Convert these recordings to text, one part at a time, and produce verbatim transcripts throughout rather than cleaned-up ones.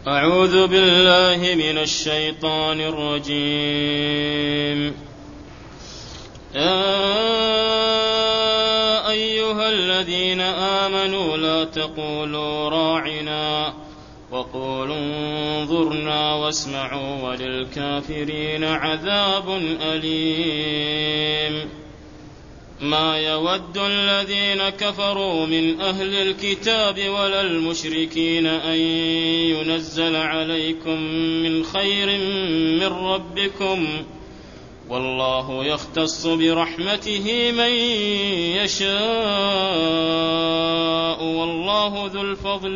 أعوذ بالله من الشيطان الرجيم. يا أيها الذين آمنوا لا تقولوا راعنا وقولوا انظرنا واسمعوا وللكافرين عذاب أليم. ما يود الذين كفروا من أهل الكتاب ولا المشركين أن ينزل عليكم من خير من ربكم والله يختص برحمته من يشاء والله ذو الفضل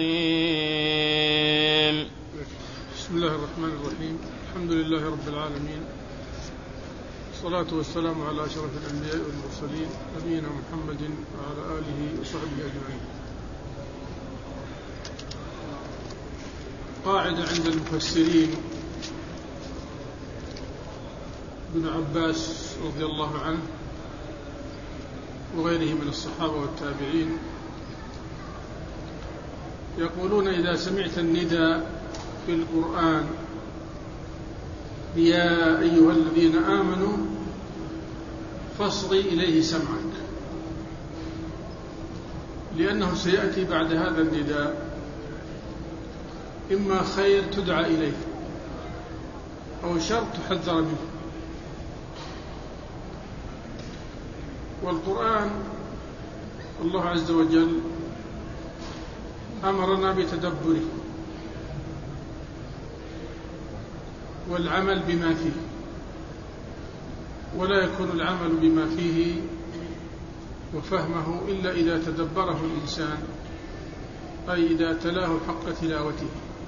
العظيم. بسم الله الرحمن الرحيم. الحمد لله رب العالمين، الصلاة والسلام على أشرف الأنبياء والمرسلين نبينا محمد وعلى آله وصحبه أجمعين. قاعدة عند المفسرين ابن عباس رضي الله عنه وغيره من الصحابة والتابعين يقولون: إذا سمعت النداء في القرآن يا أيها الذين آمنوا فاصغي إليه سمعك، لأنه سيأتي بعد هذا النداء إما خير تدعى إليه أو شر تحذر منه. والقرآن الله عز وجل أمرنا بتدبره والعمل بما فيه، ولا يكون العمل بما فيه وفهمه إلا إذا تدبره الإنسان، أي إذا تلاه حق تلاوته،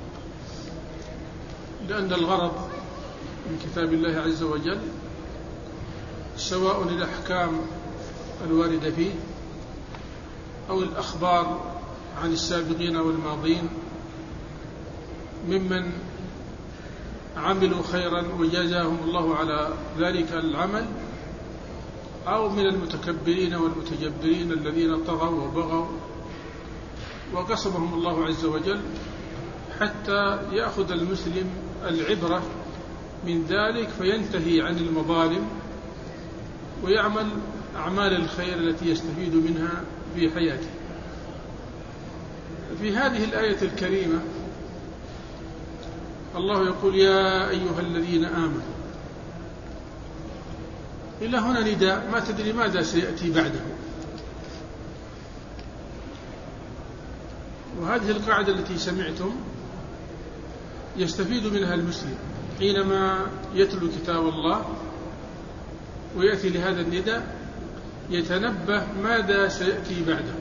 لأن الغرض من كتاب الله عز وجل سواء الأحكام الواردة فيه أو الأخبار عن السابقين والماضين ممن عملوا خيرا وجزاهم الله على ذلك العمل، أو من المتكبرين والمتجبرين الذين طغوا وبغوا وقصمهم الله عز وجل، حتى يأخذ المسلم العبرة من ذلك فينتهي عن المظالم ويعمل أعمال الخير التي يستفيد منها في حياته. في هذه الآية الكريمة الله يقول: يا أيها الذين آمنوا. إلى هنا نداء، ما تدري ماذا سيأتي بعده. وهذه القاعدة التي سمعتم يستفيد منها المسلم حينما يتلو كتاب الله ويأتي لهذا النداء، يتنبه ماذا سيأتي بعده.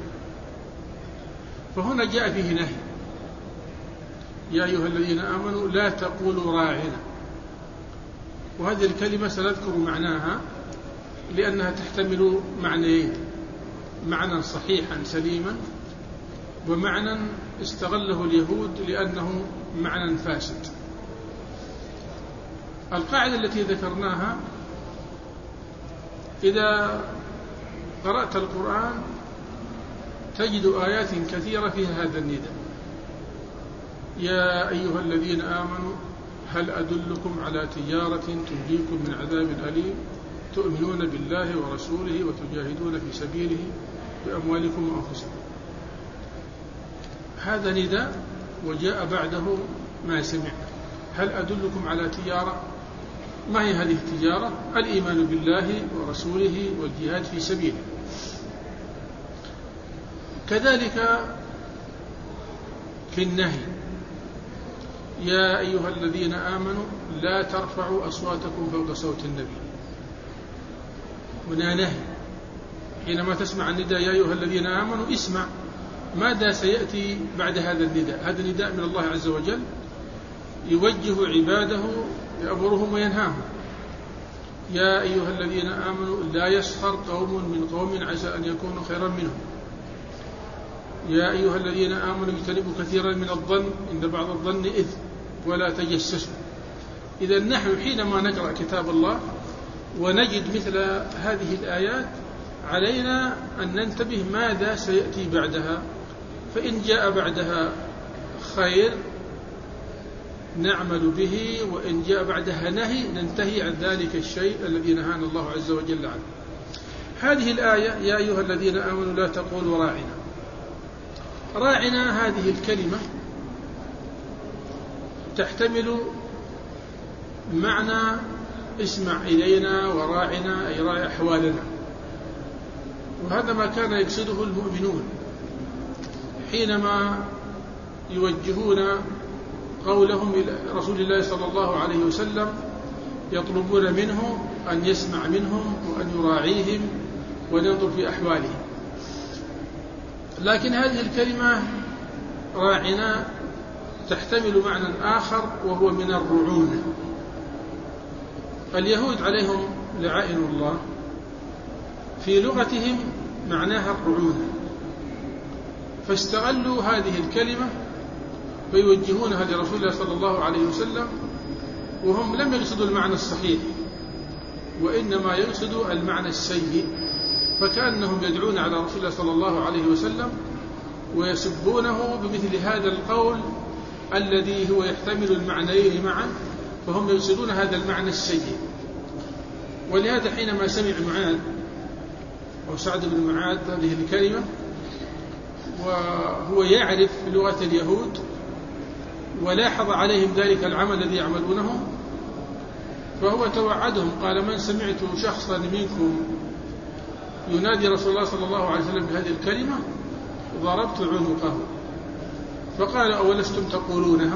فهنا جاء فيه نهي: يا أيها الذين آمنوا لا تقولوا راعنا. وهذه الكلمة سنذكر معناها لأنها تحتمل معنيين: معنى صحيحا سليما، ومعنى استغله اليهود لأنه معنى فاسد. القاعدة التي ذكرناها: إذا قرأت القرآن تجد آيات كثيرة فيها هذا النداء: يا أيها الذين آمنوا هل أدلكم على تجارة تنجيكم من عذاب أليم تؤمنون بالله ورسوله وتجاهدون في سبيله بأموالكم وأنفسكم. هذا نداء وجاء بعده ما سمع: هل أدلكم على تجارة؟ ما هي هذه التجارة؟ الإيمان بالله ورسوله والجهاد في سبيله. كذلك في النهي: يا أيها الذين آمنوا لا ترفعوا أصواتكم فوق صوت النبي. هنا نهي. حينما تسمع النداء يا أيها الذين آمنوا اسمع ماذا سيأتي بعد هذا النداء. هذا النداء من الله عز وجل يوجه عباده، يأمرهم وينهاهم. يا أيها الذين آمنوا لا يسخر قوم من قوم عسى أن يكونوا خيرا منهم. يا أيها الذين آمنوا اجتنبوا كثيرا من الظن إن بعض الظن إثم ولا تجسسوا. إذا نحن حينما نقرأ كتاب الله ونجد مثل هذه الآيات علينا أن ننتبه ماذا سيأتي بعدها، فإن جاء بعدها خير نعمل به، وإن جاء بعدها نهي ننتهي عن ذلك الشيء الذي نهانا الله عز وجل عنه. هذه الآية يا أيها الذين آمنوا لا تقولوا راعنا. راعنا هذه الكلمة تحتمل معنى اسمع إلينا وراعنا أي راعي أحوالنا، وهذا ما كان يقصده المؤمنون حينما يوجهون قولهم إلى رسول الله صلى الله عليه وسلم، يطلبون منه أن يسمع منهم وأن يراعيهم وينظر في أحوالهم. لكن هذه الكلمة راعنا تحتمل معنى آخر وهو من الرعونة. اليهود عليهم لعائن الله في لغتهم معناها الرعونة، فاستغلوا هذه الكلمة فيوجهونها لرسول الله صلى الله عليه وسلم، وهم لم يقصدوا المعنى الصحيح وإنما يقصدوا المعنى السيء، فكأنهم يدعون على رسول الله صلى الله عليه وسلم ويسبونه بمثل هذا القول الذي هو يحتمل المعنيين معا، فهم يقصدون هذا المعنى السيء. ولهذا حينما سمع معاذ أو سعد بن معاذ هذه الكلمة وهو يعرف لغة اليهود ولاحظ عليهم ذلك العمل الذي يعملونه، فهو توعدهم قال: من سمعت شخصا منكم ينادي رسول الله صلى الله عليه وسلم بهذه الكلمة ضربت عنقه. فقال: أولستم تقولونها؟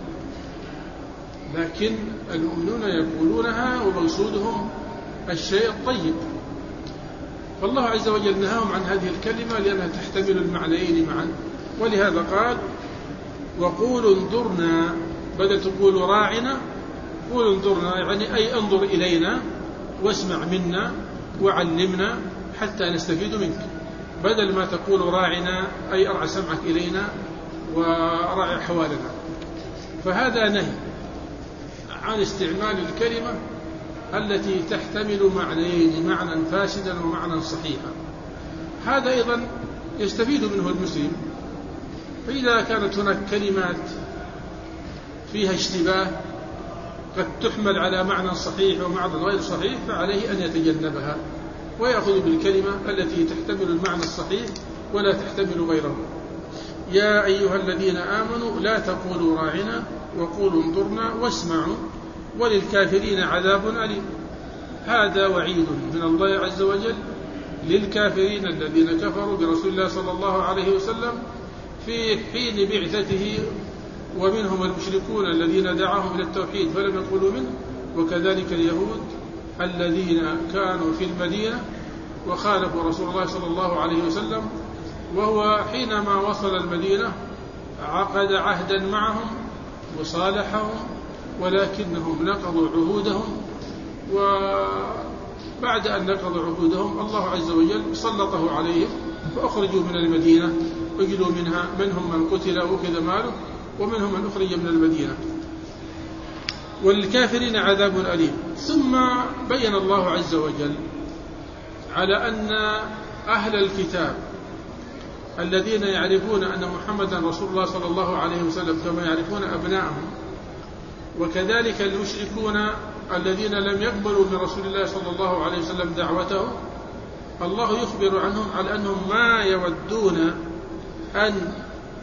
لكن المؤمنون يقولونها ومقصودهم الشيء الطيب، فالله عز وجل نهاهم عن هذه الكلمة لأنها تحتمل المعنيين معا. ولهذا قال: وقولوا انظرنا، بدل تقولوا راعنا قولوا انظرنا، يعني أي انظر إلينا واسمع منا وعلمنا حتى نستفيد منك، بدل ما تقول راعنا أي أرعى سمعك إلينا ورعى أحوالنا. فهذا نهي عن استعمال الكلمة التي تحتمل معنيين، معنى فاسدا ومعنى صحيحا. هذا أيضا يستفيد منه المسلم، فإذا كانت هناك كلمات فيها اشتباه قد تحمل على معنى صحيح ومعنى غير صحيح فعليه أن يتجنبها ويأخذ بالكلمة التي تحتمل المعنى الصحيح ولا تحتمل غيره. يا أيها الذين آمنوا لا تقولوا راعنا وقولوا انظرنا واسمعوا وللكافرين عذاب أليم. هذا وعيد من الله عز وجل للكافرين الذين كفروا برسول الله صلى الله عليه وسلم في حين بعثته، ومنهم المشركون الذين دعاهم إلى التوحيد فلم يقولوا منه، وكذلك اليهود الذين كانوا في المدينة وخالفوا رسول الله صلى الله عليه وسلم، وهو حينما وصل المدينة عقد عهدا معهم وصالحهم، ولكنهم نقضوا عهودهم، وبعد أن نقضوا عهودهم الله عز وجل سلطه عليهم فأخرجوا من المدينة، أجلوا منها، منهم من قتل وأخذ ماله ومنهم من أخرج من المدينة. وللكافرين عذاب أليم. ثم بين الله عز وجل على أن أهل الكتاب الذين يعرفون أن محمدا رسول الله صلى الله عليه وسلم كما يعرفون أبنائهم، وكذلك المشركون الذين لم يقبلوا من رسول الله صلى الله عليه وسلم دعوته، الله يخبر عنهم على أنهم ما يودون أن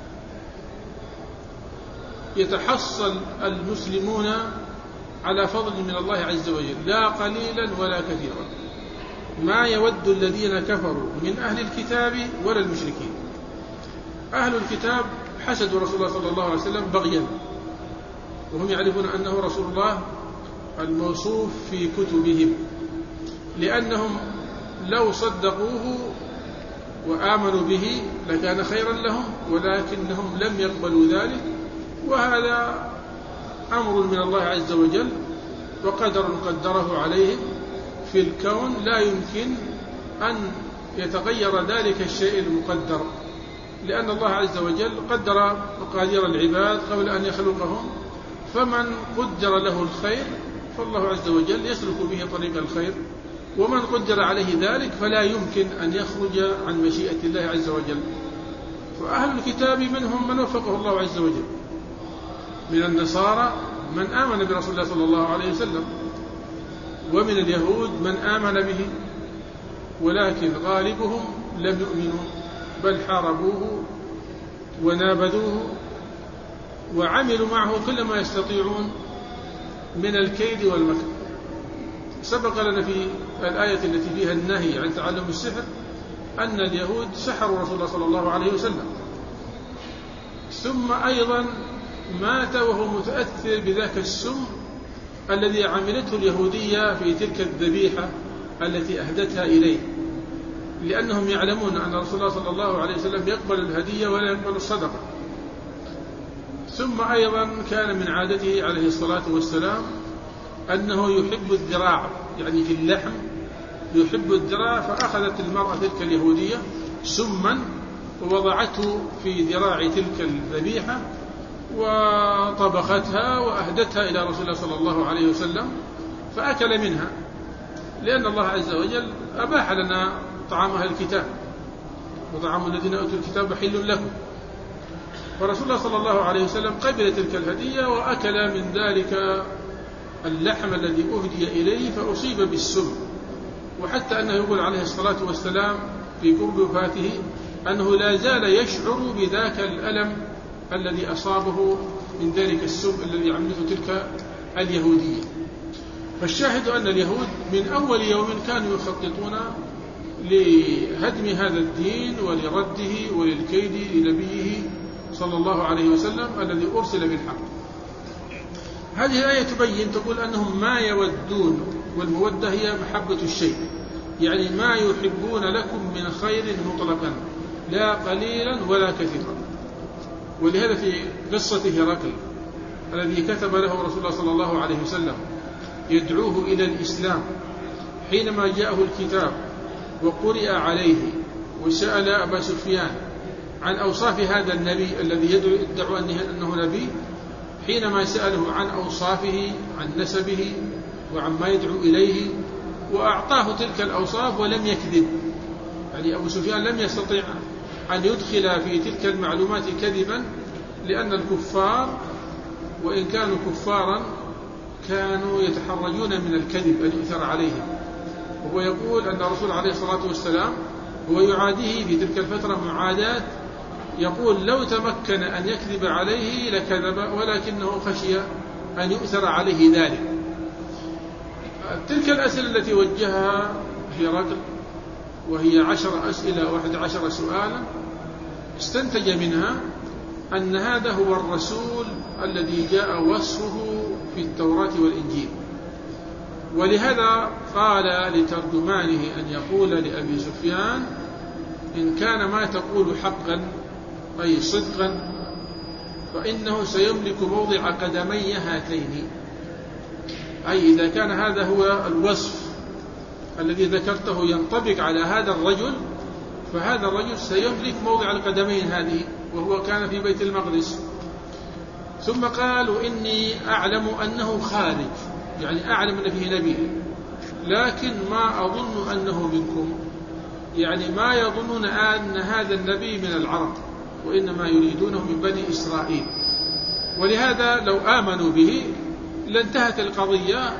يتحصل المسلمون على فضل من الله عز وجل، لا قليلا ولا كثيرا، ما يود الذين كفروا من أهل الكتاب ولا المشركين. أهل الكتاب حسدوا رسول الله صلى الله عليه وسلم بغيا، وهم يعرفون أنه رسول الله الموصوف في كتبهم، لأنهم لو صدقوه وآمنوا به لكان خيرا لهم، ولكنهم لم يقبلوا ذلك، وهذا أمر من الله عز وجل وقدر قدره عليهم في الكون، لا يمكن أن يتغير ذلك الشيء المقدر، لأن الله عز وجل قدر مقادير العباد قبل أن يخلقهم، فمن قدر له الخير فالله عز وجل يسلك به طريق الخير، ومن قدر عليه ذلك فلا يمكن أن يخرج عن مشيئة الله عز وجل. فأهل الكتاب منهم من وفقه الله عز وجل، من النصارى من آمن برسول الله صلى الله عليه وسلم، ومن اليهود من آمن به، ولكن غالبهم لم يؤمنوا بل حاربوه ونابذوه وعملوا معه كل ما يستطيعون من الكيد والمكر. سبق لنا في الآية التي فيها النهي عن تعلم السحر أن اليهود سحروا رسول الله صلى الله عليه وسلم، ثم أيضا مات وهو متأثر بذاك السم الذي عملته اليهودية في تلك الذبيحة التي أهدتها إليه، لأنهم يعلمون أن رسول الله صلى الله عليه وسلم يقبل الهدية ولا يقبل الصدقة. ثم أيضا كان من عادته عليه الصلاة والسلام أنه يحب الذراع، يعني في اللحم يحب الذراع، فأخذت المرأة تلك اليهودية سما ووضعته في ذراع تلك الذبيحة وطبختها وأهدتها إلى رسول الله صلى الله عليه وسلم فأكل منها، لأن الله عز وجل أباح لنا طعام أهل الكتاب، وطعام الذين أوتوا الكتاب حل لكم. فرسول الله صلى الله عليه وسلم قبل تلك الهدية وأكل من ذلك اللحم الذي أهدي إليه فأصيب بالسم، وحتى أنه يقول عليه الصلاة والسلام في قرب وفاته أنه لا زال يشعر بذاك الألم الذي أصابه من ذلك السم الذي عملته تلك اليهودية. فالشاهد أن اليهود من أول يوم كانوا يخططون لهدم هذا الدين ولرده وللكيد لنبيه صلى الله عليه وسلم الذي أرسل بالحق. هذه الآية تبين تقول أنهم ما يودون، والمودة هي محبة الشيء، يعني ما يحبون لكم من خير مطلقا لا قليلا ولا كثيرا. ولهذا في قصة هرقل الذي كتب له رسول الله صلى الله عليه وسلم يدعوه إلى الإسلام، حينما جاءه الكتاب وقرئ عليه وسأل أبا سفيان عن أوصاف هذا النبي الذي يدعو أنه نبي، حينما سأله عن أوصافه عن نسبه وعن ما يدعو إليه وأعطاه تلك الأوصاف ولم يكذب، يعني أبو سفيان لم يستطيع أن يدخل في تلك المعلومات كذبا، لأن الكفار وإن كانوا كفارا كانوا يتحرجون من الكذب الذي يؤثر عليهم. وهو يقول أن الرسول عليه الصلاة والسلام هو يعاديه في تلك الفترة معاداة، يقول لو تمكن أن يكذب عليه لكذب ولكنه خشي أن يؤثر عليه ذلك. تلك الأسئلة التي وجهها هرقل وهي عشر أسئلة واحد عشر سؤالا استنتج منها أن هذا هو الرسول الذي جاء وصفه في التوراة والإنجيل. ولهذا قال لترجمانه أن يقول لأبي سفيان إن كان ما تقول حقا أي صدقا فإنه سيملك موضع قدمي هاتين، أي إذا كان هذا هو الوصف الذي ذكرته ينطبق على هذا الرجل فهذا الرجل سيملك موضع القدمين هذه، وهو كان في بيت المقدس. ثم قالوا إني أعلم أنه خارج، يعني أعلم أن فيه نبي، لكن ما أظن أنه منكم، يعني ما يظنون أن هذا النبي من العرب وإنما يريدونه من بني إسرائيل. ولهذا لو آمنوا به لانتهت القضية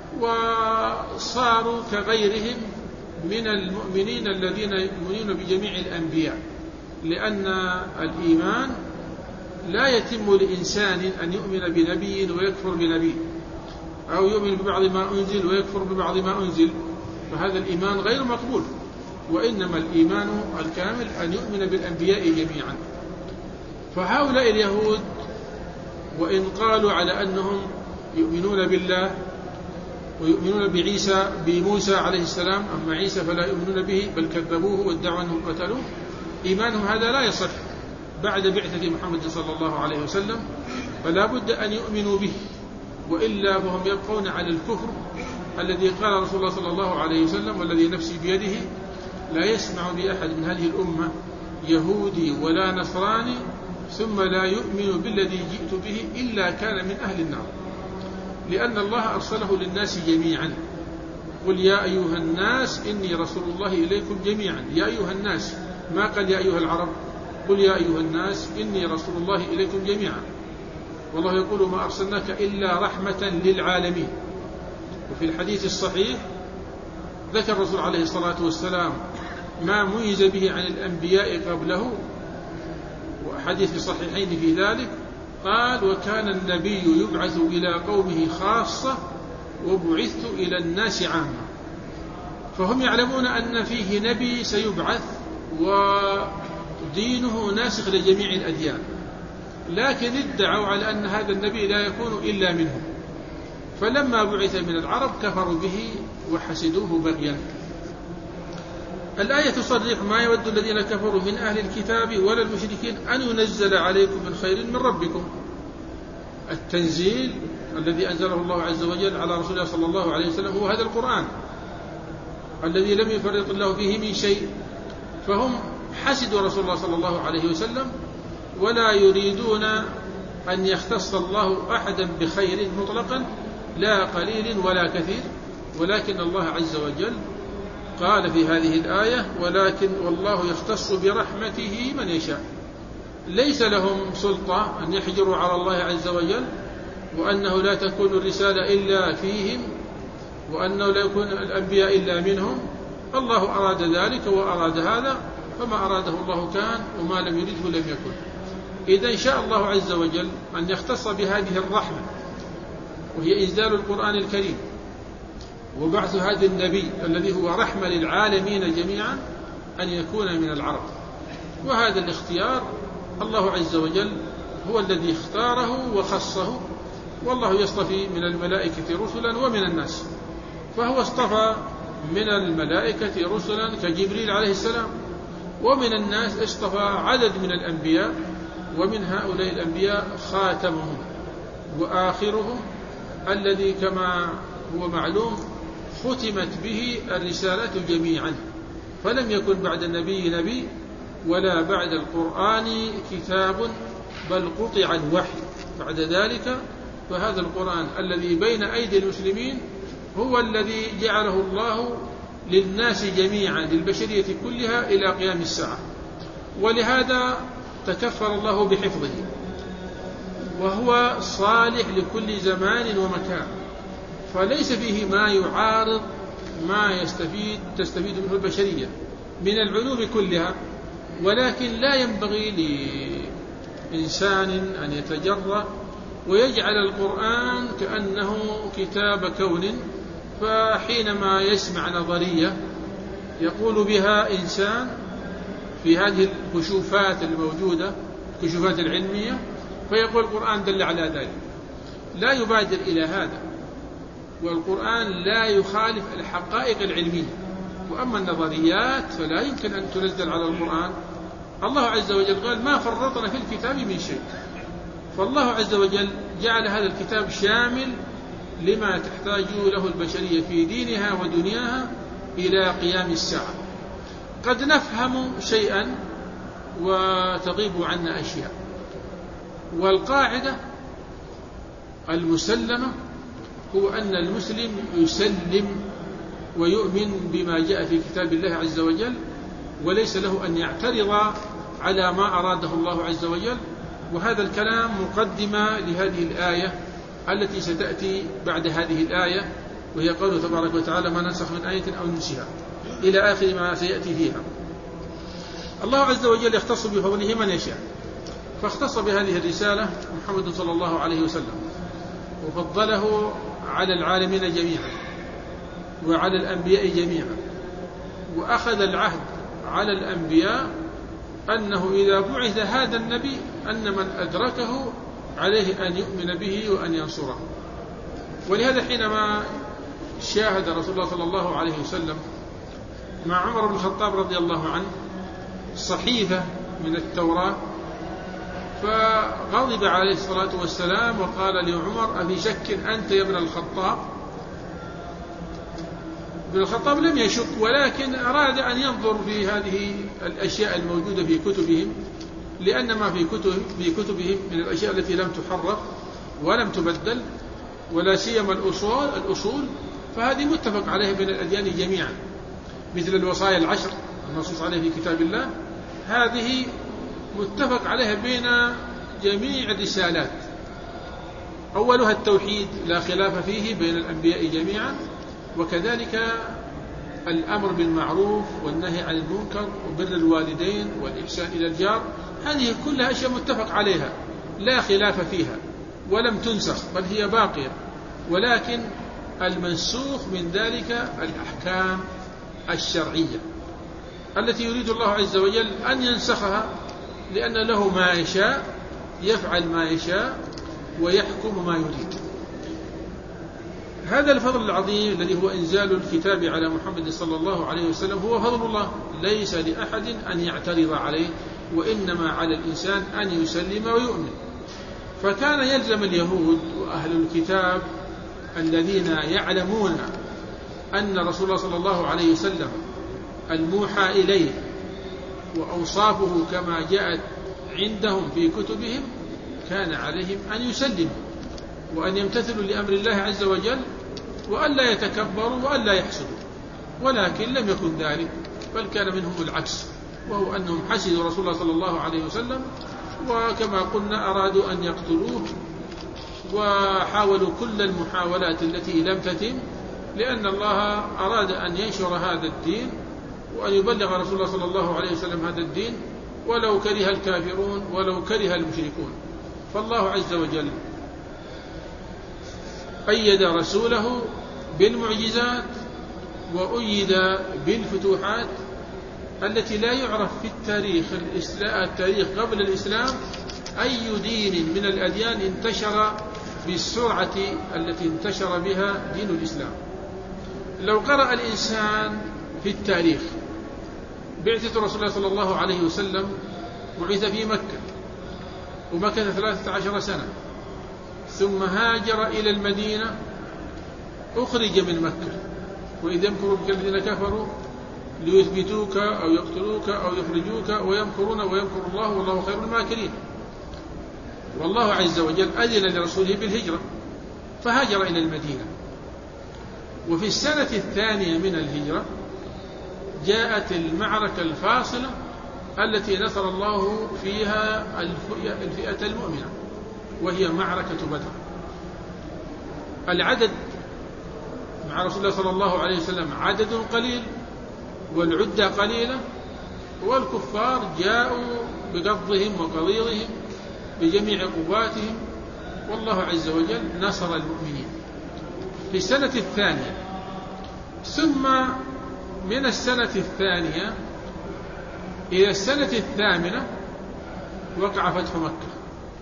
وصاروا كغيرهم من المؤمنين الذين يؤمنون بجميع الأنبياء، لأن الإيمان لا يتم لإنسان أن يؤمن بنبي ويكفر بنبي، أو يؤمن ببعض ما أنزل ويكفر ببعض ما أنزل، فهذا الإيمان غير مقبول. وإنما الإيمان الكامل أن يؤمن بالأنبياء جميعا. فهؤلاء اليهود وإن قالوا على أنهم يؤمنون بالله ويؤمنون بعيسى بموسى عليه السلام، أما عيسى فلا يؤمنون به بل كذبوه وادعوا أنهم قتلوه، إيمانهم هذا لا يصح بعد بعثة محمد صلى الله عليه وسلم، فلا بد أن يؤمنوا به، وإلا فهم يبقون على الكفر الذي قال رسول الله صلى الله عليه وسلم والذي نفسي بيده لا يسمع بأحد من هذه الأمة يهودي ولا نصراني ثم لا يؤمن بالذي جئت به إلا كان من أهل النار، لأن الله أرسله للناس جميعا. قل يا أيها الناس إني رسول الله إليكم جميعا، يا أيها الناس، ما قال يا أيها العرب، قل يا أيها الناس إني رسول الله إليكم جميعا. والله يقول ما أرسلناك إلا رحمة للعالمين. وفي الحديث الصحيح ذكر الرسول عليه الصلاة والسلام ما ميز به عن الأنبياء قبله، وحديث في الصحيحين في ذلك، قال وكان النبي يبعث إلى قومه خاصة وبعثت إلى الناس عامة. فهم يعلمون أن فيه نبي سيبعث ودينه ناسخ لجميع الأديان، لكن ادعوا على أن هذا النبي لا يكون إلا منهم، فلما بعث من العرب كفروا به وحسدوه بغيا. الآية تصرح ما يود الذين كفروا من أهل الكتاب ولا المشركين أن ينزل عليكم من خير من ربكم. التنزيل الذي أنزله الله عز وجل على رسول الله صلى الله عليه وسلم هو هذا القرآن الذي لم يفرط الله فيه من شيء، فهم حسدوا رسول الله صلى الله عليه وسلم ولا يريدون أن يختص الله أحدا بخير مطلقا لا قليل ولا كثير، ولكن الله عز وجل قال في هذه الآية ولكن والله يختص برحمته من يشاء. ليس لهم سلطة أن يحجروا على الله عز وجل، وأنه لا تكون الرسالة إلا فيهم، وأنه لا يكون الأنبياء إلا منهم. الله أراد ذلك وأراد هذا، فما أراده الله كان وما لم يرده لم يكن. إذا شاء الله عز وجل أن يختص بهذه الرحمة وهي إنزال القرآن الكريم وبعث هذا النبي الذي هو رحمة للعالمين جميعا أن يكون من العرب. وهذا الاختيار الله عز وجل هو الذي اختاره وخصه، والله يصطفي من الملائكة رسلا ومن الناس، فهو اصطفى من الملائكة رسلا كجبريل عليه السلام، ومن الناس اصطفى عدد من الأنبياء، ومن هؤلاء الأنبياء خاتمهم وآخرهم الذي كما هو معلوم ختمت به الرسالات جميعا، فلم يكن بعد النبي نبي ولا بعد القرآن كتاب، بل قطع الوحي بعد ذلك. فهذا القرآن الذي بين أيدي المسلمين هو الذي جعله الله للناس جميعا للبشرية كلها إلى قيام الساعة، ولهذا تكفل الله بحفظه، وهو صالح لكل زمان ومكان، فليس فيه ما يعارض ما يستفيد تستفيد منه البشرية من العلوم كلها. ولكن لا ينبغي لإنسان أن يتجرأ ويجعل القرآن كأنه كتاب كون، فحينما يسمع نظرية يقول بها إنسان في هذه الكشوفات الموجودة الكشوفات العلمية، فيقول القرآن دل على ذلك، لا يبادر إلى هذا. والقرآن لا يخالف الحقائق العلمية، وأما النظريات فلا يمكن أن تنزل على القرآن. الله عز وجل قال ما فرطنا في الكتاب من شيء، فالله عز وجل جعل هذا الكتاب شامل لما تحتاج له البشرية في دينها ودنياها إلى قيام الساعة. قد نفهم شيئا وتغيب عنا أشياء، والقاعدة المسلمة هو أن المسلم يسلم ويؤمن بما جاء في كتاب الله عز وجل، وليس له أن يعترض على ما أراده الله عز وجل. وهذا الكلام مقدمة لهذه الآية التي ستأتي بعد هذه الآية، وهي قوله تبارك وتعالى ما ننسخ من آية أو ننسها إلى آخر ما سيأتي فيها. الله عز وجل يختص بفضله من يشاء، فاختص بهذه الرسالة محمد صلى الله عليه وسلم وفضله على العالمين جميعا وعلى الأنبياء جميعا، وأخذ العهد على الأنبياء أنه إذا بعث هذا النبي أن من أدركه عليه أن يؤمن به وأن ينصره. ولهذا حينما شاهد رسول الله صلى الله عليه وسلم مع عمر بن الخطاب رضي الله عنه صحيفة من التوراة، فغضب عليه الصلاة والسلام وقال لعمر أفي شك أنت يا ابن الخطاب؟ ابن الخطاب لم يشك، ولكن أراد أن ينظر في هذه الأشياء الموجودة في كتبهم، لأن ما في كتب في كتبهم من الأشياء التي لم تحرف ولم تبدل، ولا سيما الأصول الأصول فهذه متفق عليها بين الأديان جميعا، مثل الوصايا العشر المنصوص عليه في كتاب الله، هذه متفق عليها بين جميع الرسالات، أولها التوحيد لا خلاف فيه بين الأنبياء جميعا، وكذلك الأمر بالمعروف والنهي عن المنكر وبر الوالدين والإحسان إلى الجار، هذه كلها أشياء متفق عليها لا خلاف فيها ولم تنسخ بل هي باقية، ولكن المنسوخ من ذلك الأحكام الشرعية التي يريد الله عز وجل أن ينسخها، لأن له ما يشاء، يفعل ما يشاء ويحكم ما يريد. هذا الفضل العظيم الذي هو إنزال الكتاب على محمد صلى الله عليه وسلم هو فضل الله، ليس لأحد أن يعترض عليه، وإنما على الإنسان أن يسلم ويؤمن. فكان يلزم اليهود وأهل الكتاب الذين يعلمون أن رسول الله صلى الله عليه وسلم الموحى إليه وأوصافه كما جاءت عندهم في كتبهم، كان عليهم أن يسلموا وأن يمتثلوا لأمر الله عز وجل، وأن لا يتكبروا وأن لا يحسدوا، ولكن لم يكن ذلك، بل كان منهم العكس، وهو أنهم حسدوا رسول الله صلى الله عليه وسلم، وكما قلنا أرادوا أن يقتلوه، وحاولوا كل المحاولات التي لم تتم، لأن الله أراد أن ينشر هذا الدين وأن يبلغ رسول الله صلى الله عليه وسلم هذا الدين ولو كره الكافرون ولو كره المشركون. فالله عز وجل أيد رسوله بالمعجزات وأيد بالفتوحات التي لا يعرف في التاريخ التاريخ قبل الإسلام أي دين من الأديان انتشر بالسرعة التي انتشر بها دين الإسلام. لو قرأ الإنسان في التاريخ بعثة رسول الله صلى الله عليه وسلم، بعث في مكة ومكث ثلاثة عشر سنة، ثم هاجر إلى المدينة، أخرج من مكة، وإذ يمكر بك الذين كفروا ليثبتوك أو يقتلوك أو يخرجوك ويمكرون ويمكر الله والله خير الماكرين. والله عز وجل أذن لرسوله بالهجرة فهاجر إلى المدينة. وفي السنة الثانية من الهجرة جاءت المعركة الفاصلة التي نصر الله فيها الفئة المؤمنة، وهي معركة بدر. العدد مع رسول الله صلى الله عليه وسلم عدد قليل والعدة قليلة، والكفار جاءوا بقضهم وقضيضهم بجميع قواتهم، والله عز وجل نصر المؤمنين في السنة الثانية. ثم من السنة الثانية إلى السنة الثامنة وقع فتح مكة،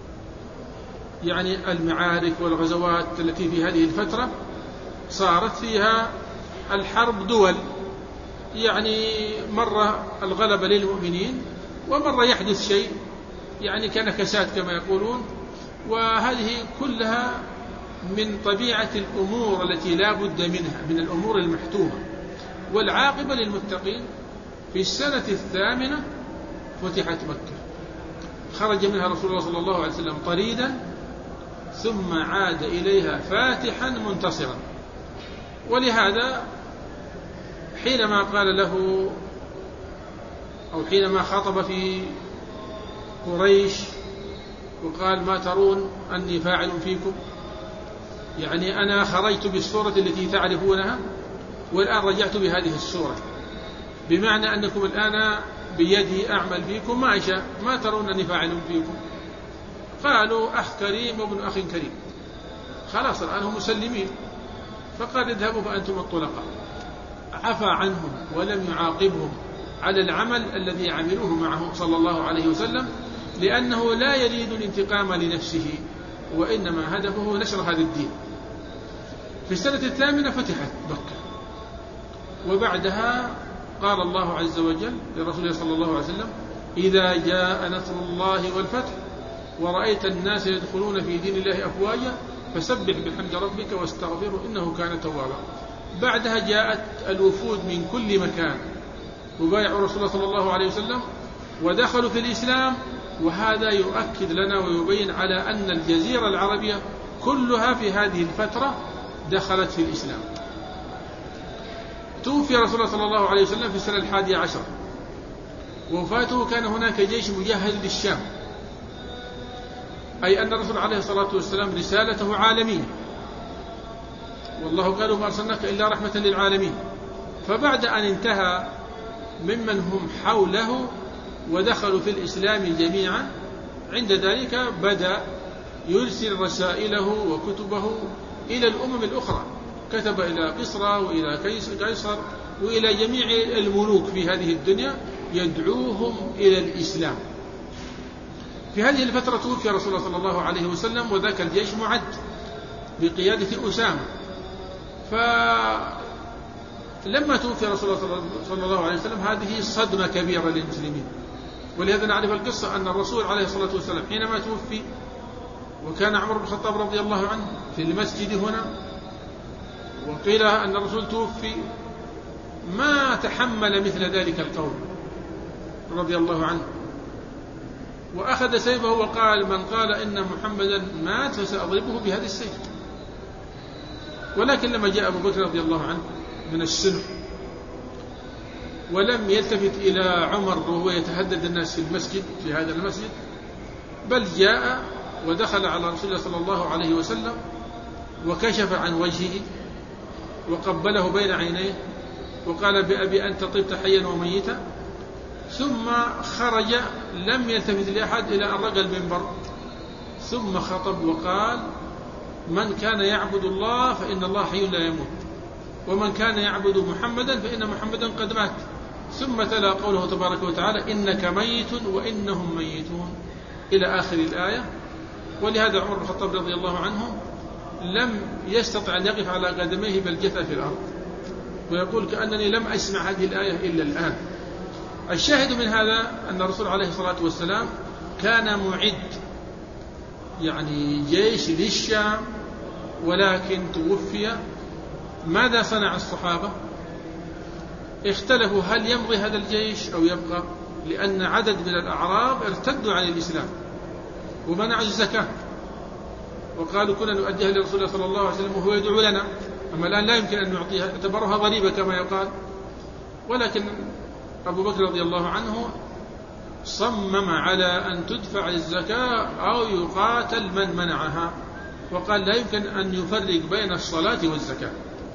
يعني المعارك والغزوات التي في هذه الفترة صارت فيها الحرب دول، يعني مرة الغلبة للمؤمنين ومرة يحدث شيء يعني كنكسات كما يقولون، وهذه كلها من طبيعة الأمور التي لا بد منها من الأمور المحتومة. والعاقبة للمتقين في السنة الثامنة فتحت مكة، خرج منها رسول الله صلى الله عليه وسلم طريدا، ثم عاد إليها فاتحا منتصرا. ولهذا حينما قال له أو حينما خاطب في قريش وقال ما ترون أني فاعل فيكم، يعني أنا خرجت بالصورة التي تعرفونها والآن رجعت بهذه الصورة، بمعنى أنكم الآن بيدي أعمل فيكم ما أشاء، ما ترون أني فاعل فيكم. قالوا أخ كريم وابن أخ كريم، خلاص الآن هم مسلمين، فقال اذهبوا فأنتم الطلقاء. عفى عنهم ولم يعاقبهم على العمل الذي عملوه معه صلى الله عليه وسلم، لأنه لا يريد الانتقام لنفسه، وإنما هدفه نشر هذا الدين. في السنة الثامنة فتحت مكة، وبعدها قال الله عز وجل لرسوله صلى الله عليه وسلم إذا جاء نصر الله والفتح ورأيت الناس يدخلون في دين الله أفواجا فسبح بحمد ربك واستغفره إنه كان توابا. بعدها جاءت الوفود من كل مكان وبايعوا رسول الله صلى الله عليه وسلم ودخلوا في الإسلام، وهذا يؤكد لنا ويبين على أن الجزيرة العربية كلها في هذه الفترة دخلت في الإسلام. توفي رسول الله صلى الله عليه وسلم في السنة الحادية عشر، ووفاته كان هناك جيش مجهز للشام، أي أن الرسول عليه الصلاة والسلام رسالته عالمية، والله قال ما أرسلناك إلا رحمة للعالمين. فبعد أن انتهى ممن هم حوله ودخلوا في الإسلام جميعا، عند ذلك بدأ يرسل رسائله وكتبه إلى الأمم الأخرى، كتب إلى قسرى وإلى قيصر وإلى جميع الملوك في هذه الدنيا يدعوهم إلى الإسلام. في هذه الفترة توفي رسول الله صلى الله عليه وسلم، وذاك الجيش معد بقيادة أسامة. فلما توفي رسول الله صلى الله عليه وسلم هذه صدمة كبيرة للمسلمين، ولهذا نعرف القصة أن الرسول عليه الصلاة والسلام حينما توفي وكان عمر بن الخطاب رضي الله عنه في المسجد هنا، وقيل أن الرسول توفي، ما تحمل مثل ذلك القول رضي الله عنه، وأخذ سيفه وقال من قال إن محمدا مات فسأضربه بهذا السيف. ولكن لما جاء أبو بكر رضي الله عنه من السن ولم يلتفت إلى عمر وهو يتهدد الناس في المسجد في هذا المسجد، بل جاء ودخل على رسول الله صلى الله عليه وسلم وكشف عن وجهه وقبله بين عينيه وقال بأبي أنت طبت حيا وميتا، ثم خرج لم يلتفت لأحد إلى أن رقى المنبر، ثم خطب وقال من كان يعبد الله فإن الله حي لا يموت، ومن كان يعبد محمدا فإن محمدا قد مات، ثم تلا قوله تبارك وتعالى إنك ميت وإنهم ميتون إلى آخر الآية. ولهذا عمر بن الخطاب رضي الله عنه لم يستطع أن يقف على قدميه بل جثى في الأرض، ويقول كأنني لم أسمع هذه الآية إلا الآن. الشاهد من هذا أن الرسول عليه الصلاة والسلام كان معد يعني جيش للشام، ولكن توفي. ماذا صنع الصحابة؟ اختلفوا هل يمضي هذا الجيش أو يبقى، لأن عدد من الأعراب ارتدوا عن الإسلام ومنعوا الزكاة وقالوا كنا نؤديها لرسول الله صلى الله عليه وسلم وهو يدعو لنا، أما الآن لا يمكن أن نعطيها، اعتبرها ضريبة كما يقال. ولكن أبو بكر رضي الله عنه صمم على أن تدفع الزكاة أو يقاتل من منعها، وقال لا يمكن أن يفرق بين الصلاة والزكاة.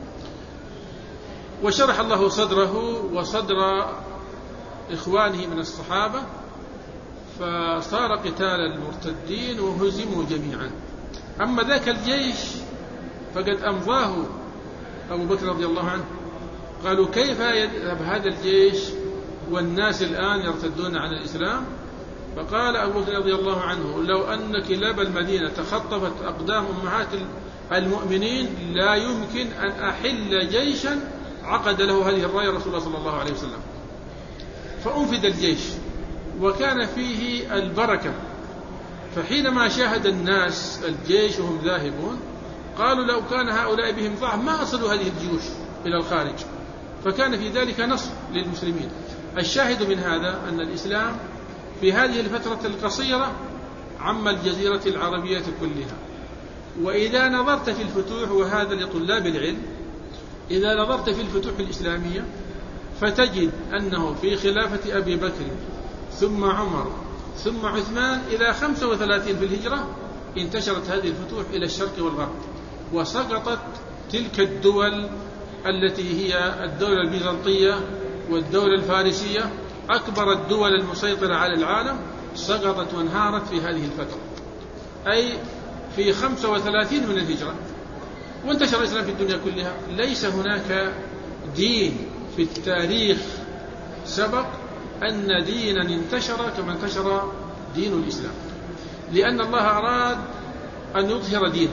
وشرح الله صدره وصدر إخوانه من الصحابة، فصار قتال المرتدين وهزموا جميعا. أما ذاك الجيش فقد أمضاه أبو بكر رضي الله عنه، قالوا كيف يذهب هذا الجيش والناس الآن يرتدون عن الإسلام؟ فقال أبو بكر رضي الله عنه لو أن كلاب المدينة تخطفت أقدام أمهات المؤمنين لا يمكن أن أحل جيشا عقد له هذه الراية رسول الله صلى الله عليه وسلم. فأنفذ الجيش وكان فيه البركة، فحينما شاهد الناس الجيش وهم ذاهبون قالوا لو كان هؤلاء بهم ضعف ما أصلوا هذه الجيوش إلى الخارج، فكان في ذلك نصر للمسلمين. الشاهد من هذا أن الإسلام في هذه الفترة القصيرة عم الجزيرة العربية كلها. وإذا نظرت في الفتوح، وهذا لطلاب العلم، إذا نظرت في الفتوح الإسلامية فتجد أنه في خلافة أبي بكر ثم عمر ثم عثمان إلى خمسة وثلاثين في الهجرة انتشرت هذه الفتوح إلى الشرق والغرب، وسقطت تلك الدول التي هي الدولة البيزنطية والدولة الفارسية، أكبر الدول المسيطرة على العالم، سقطت وانهارت في هذه الفترة، أي في خمسة وثلاثين من الهجرة، وانتشر الإسلام في الدنيا كلها. ليس هناك دين في التاريخ سبق أن دينا انتشر كما انتشر دين الإسلام، لأن الله أراد أن يظهر دينه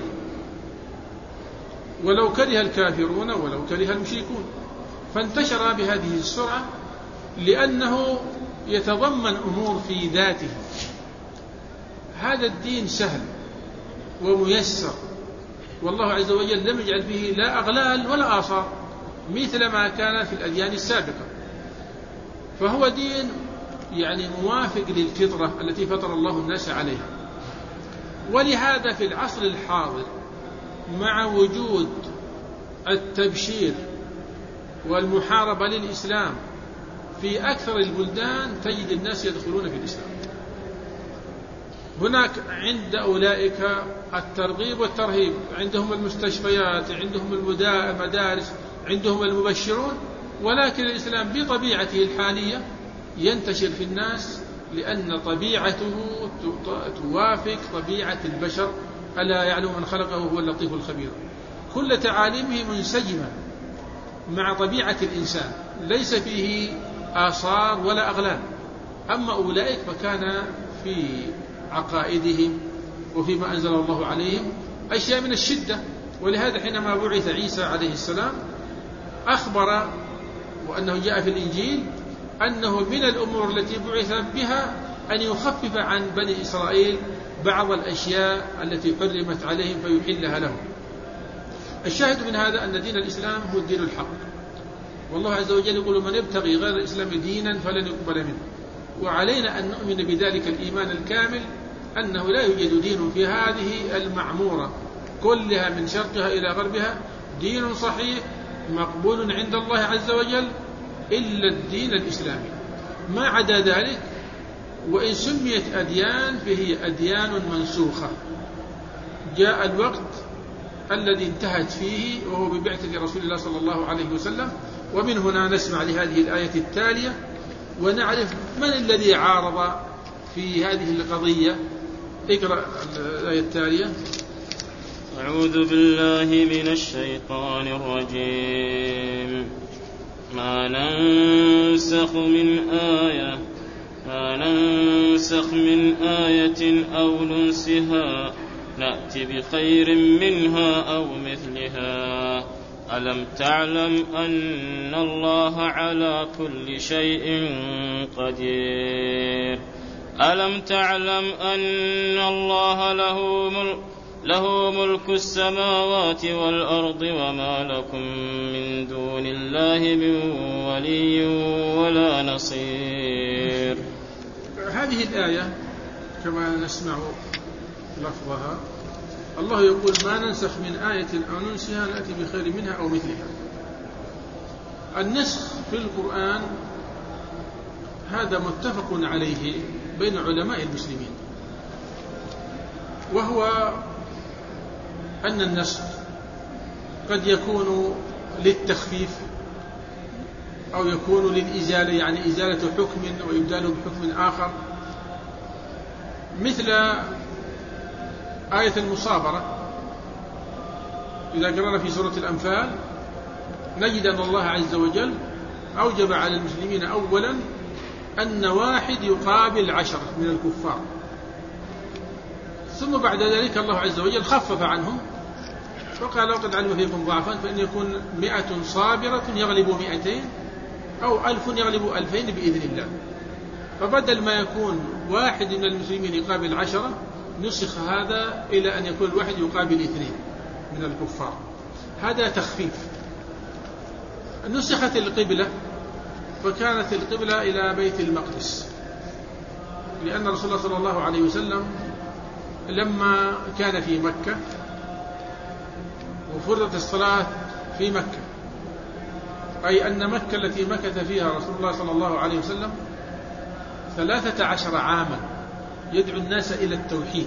ولو كره الكافرون ولو كره المشركون، فانتشر بهذه السرعة لأنه يتضمن أمور في ذاته. هذا الدين سهل وميسر، والله عز وجل لم يجعل فيه لا أغلال ولا آثار مثل ما كان في الأديان السابقة، فهو دين يعني موافق للفطرة التي فطر الله الناس عليها. ولهذا في العصر الحاضر مع وجود التبشير والمحاربة للإسلام في أكثر البلدان تجد الناس يدخلون في الإسلام. هناك عند أولئك الترغيب والترهيب، عندهم المستشفيات، عندهم المدارس، عندهم المبشرون، ولكن الإسلام بطبيعته الحالية ينتشر في الناس لأن طبيعته توافق طبيعة البشر، ألا يعلم من خلقه هو اللطيف الخبير. كل تعاليمه منسجمة مع طبيعة الإنسان، ليس فيه آثار ولا أغلال. أما أولئك فكان في عقائدهم وفيما أنزل الله عليهم أشياء من الشدة، ولهذا حينما بعث عيسى عليه السلام أخبر وأنه جاء في الإنجيل أنه من الأمور التي بعث بها أن يخفف عن بني إسرائيل بعض الأشياء التي حرمت عليهم فيحلها لهم. الشاهد من هذا أن دين الإسلام هو الدين الحق، والله عز وجل يقول من يبتغي غير الإسلام دينا فلن يقبل منه. وعلينا أن نؤمن بذلك الإيمان الكامل أنه لا يوجد دين في هذه المعمورة كلها من شرقها إلى غربها دين صحيح مقبول عند الله عز وجل إلا الدين الإسلامي. ما عدا ذلك وإن سميت أديان فهي أديان منسوخة، جاء الوقت الذي انتهت فيه وهو ببعثة رسول الله صلى الله عليه وسلم. ومن هنا نسمع لهذه الآية التالية ونعرف من الذي عارض في هذه القضية. اقرأ الآية التالية. أعوذ بالله من الشيطان الرجيم. ما ننسخ من آية ما ننسخ من آية أو ننسها نأتي بخير منها أو مثلها ألم تعلم أن الله على كل شيء قدير ألم تعلم أن الله له ملك له ملك السماوات والأرض وما لكم من دون الله من ولي ولا نصير. هذه الآية كما نسمع لفظها الله يقول ما ننسخ من آية أو ننسها نأتي بخير منها أو مثلها. النسخ في القرآن هذا متفق عليه بين علماء المسلمين، وهو أن النسخ قد يكون للتخفيف أو يكون للإزالة، يعني إزالة حكم وإبداله بحكم آخر، مثل آية المصابرة. إذا قرأنا في سورة الأنفال نجد أن الله عز وجل أوجب على المسلمين أولا أن واحد يقابل عشرة من الكفار، ثم بعد ذلك الله عز وجل خفف عنهم وقال وقد علم فيكم ضعفا فإن يكون مئة صابرة يغلب مئتين أو ألف يغلب ألفين بإذن الله. فبدل ما يكون واحد من المسلمين يقابل عشرة نسخ هذا إلى أن يكون الواحد يقابل اثنين من الكفار، هذا تخفيف. نسخت القبلة فكانت القبلة إلى بيت المقدس، لأن رسول الله صلى الله عليه وسلم لما كان في مكة وفرضت الصلاة في مكة، أي أن مكة التي مكث فيها رسول الله صلى الله عليه وسلم ثلاثة عشر عاما يدعو الناس إلى التوحيد،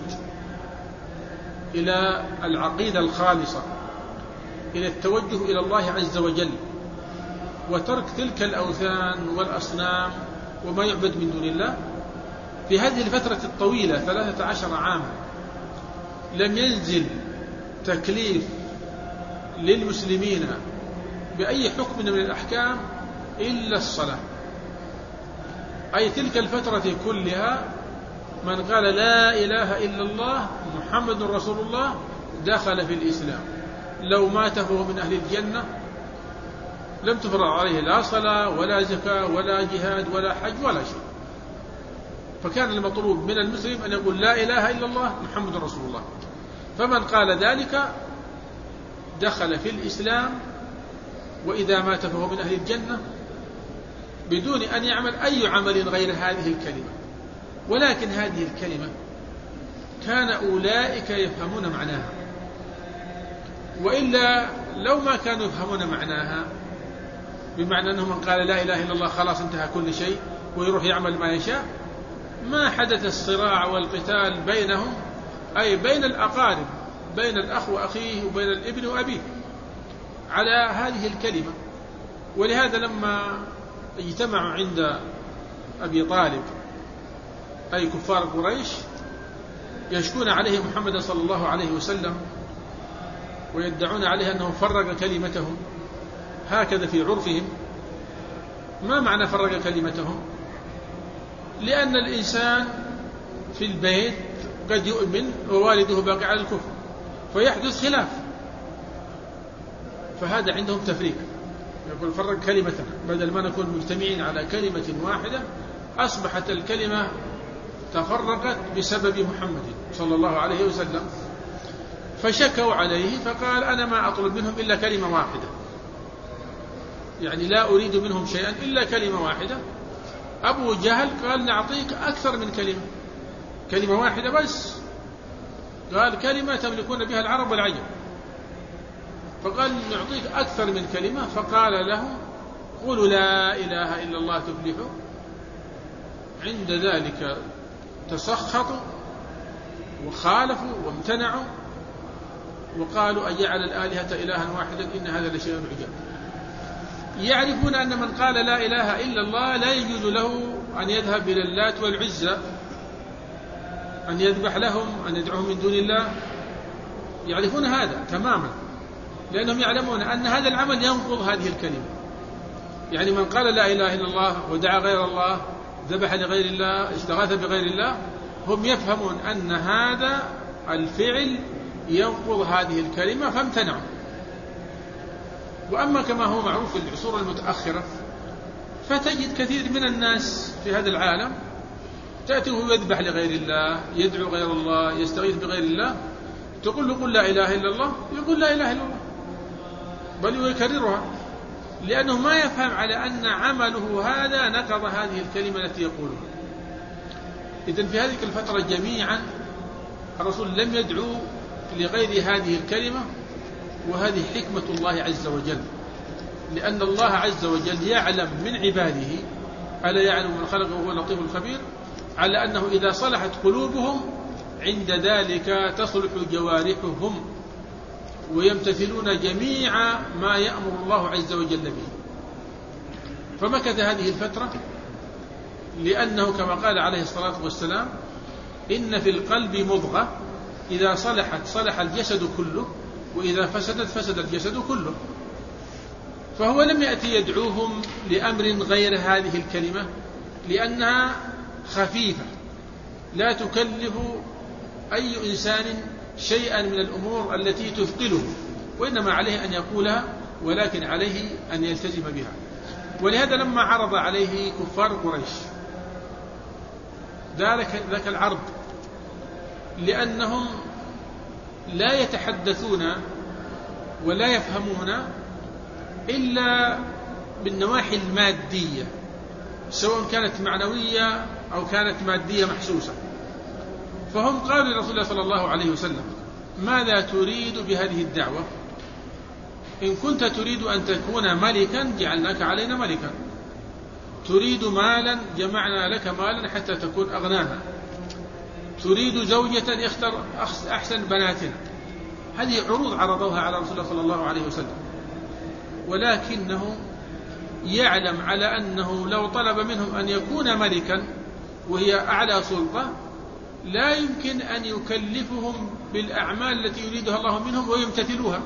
إلى العقيدة الخالصة، إلى التوجه إلى الله عز وجل وترك تلك الأوثان والأصنام وما يعبد من دون الله. في هذه الفترة الطويلة ثلاثة عشر عاما لم ينزل تكليف للمسلمين بأي حكم من الأحكام إلا الصلاة، أي تلك الفترة كلها من قال لا إله إلا الله محمد رسول الله دخل في الإسلام، لو مات فهو من أهل الجنة، لم تفرض عليه لا صلاة ولا زكاة ولا جهاد ولا حج ولا شيء. فكان المطلوب من المسلم أن يقول لا إله إلا الله محمد رسول الله، فمن قال ذلك دخل في الإسلام، وإذا مات فهو من أهل الجنة بدون أن يعمل أي عمل غير هذه الكلمة. ولكن هذه الكلمة كان أولئك يفهمون معناها، وإلا لو ما كانوا يفهمون معناها بمعنى أنه من قال لا إله إلا الله خلاص انتهى كل شيء ويروح يعمل ما يشاء ما حدث الصراع والقتال بينهم، أي بين الأقارب، بين الأخ وأخيه وبين الابن وأبيه، على هذه الكلمة. ولهذا لما اجتمعوا عند أبي طالب أي كفار قريش يشكون عليه محمد صلى الله عليه وسلم ويدعون عليه أنه فرق كلمتهم، هكذا في عرفهم. ما معنى فرق كلمتهم؟ لأن الإنسان في البيت قد يؤمن ووالده باقي على الكفر فيحدث خلاف، فهذا عندهم تفريق، يقول فرق كلمتنا، بدل ما نكون مجتمعين على كلمة واحدة أصبحت الكلمة تفرقت بسبب محمد صلى الله عليه وسلم. فشكوا عليه فقال أنا ما أطلب منهم إلا كلمة واحدة، يعني لا أريد منهم شيئا إلا كلمة واحدة. أبو جهل قال نعطيك أكثر من كلمة، كلمة واحدة بس، قال كلمة تملكون بها العرب والعجم، فقال نعطيك أكثر من كلمة. فقال له قولوا لا إله إلا الله تفلحوا. عند ذلك تسخطوا وخالفوا وامتنعوا وقالوا أجعل الآلهة إلها واحدا إن هذا لشيء عجاب. يعرفون أن من قال لا إله إلا الله لا يجوز له أن يذهب إلى اللات والعزى، أن يذبح لهم، أن يدعوهم من دون الله. يعرفون هذا تماما، لأنهم يعلمون أن هذا العمل ينقض هذه الكلمة. يعني من قال لا إله إلا الله ودعا غير الله، ذبح لغير الله، استغاث بغير الله، هم يفهمون أن هذا الفعل ينقض هذه الكلمة فامتنعوا. وأما كما هو معروف في العصور المتأخرة فتجد كثير من الناس في هذا العالم تأتيه يذبح لغير الله، يدعو غير الله، يستغيث بغير الله، تقول له قل لا إله إلا الله، يقول لا إله إلا الله، بل يكررها، لأنه ما يفهم على أن عمله هذا نقض هذه الكلمة التي يقولها. إذن في هذه الفترة جميعا الرسول لم يدعو لغير هذه الكلمة، وهذه حكمة الله عز وجل، لأن الله عز وجل يعلم من عباده، ألا يعلم من خلق وهو اللطيف الخبير، على أنه إذا صلحت قلوبهم عند ذلك تصلح جوارحهم ويمتثلون جميع ما يأمر الله عز وجل به. فمكث هذه الفترة لأنه كما قال عليه الصلاة والسلام إن في القلب مضغة إذا صلحت صلح الجسد كله وإذا فسدت فسد الجسد كله. فهو لم يأتي يدعوهم لأمر غير هذه الكلمة لأنها خفيفة لا تكلف أي إنسان شيئا من الأمور التي تثقله، وإنما عليه أن يقولها، ولكن عليه أن يلتزم بها. ولهذا لما عرض عليه كفار قريش ذاك العرض، لأنهم لا يتحدثون ولا يفهمون إلا بالنواحي المادية، سواء كانت معنوية أو كانت مادية محسوسة. فهم قالوا لرسول الله صلى الله عليه وسلم ماذا تريد بهذه الدعوة؟ إن كنت تريد أن تكون ملكا جعلناك علينا ملكا، تريد مالا جمعنا لك مالا حتى تكون أغنانا، تريد زوجة اختر أحسن بناتنا. هذه عروض عرضوها على رسول الله صلى الله عليه وسلم، ولكنه يعلم على أنه لو طلب منهم أن يكون ملكا وهي أعلى سلطة لا يمكن أن يكلفهم بالأعمال التي يريدها الله منهم ويمتثلوها.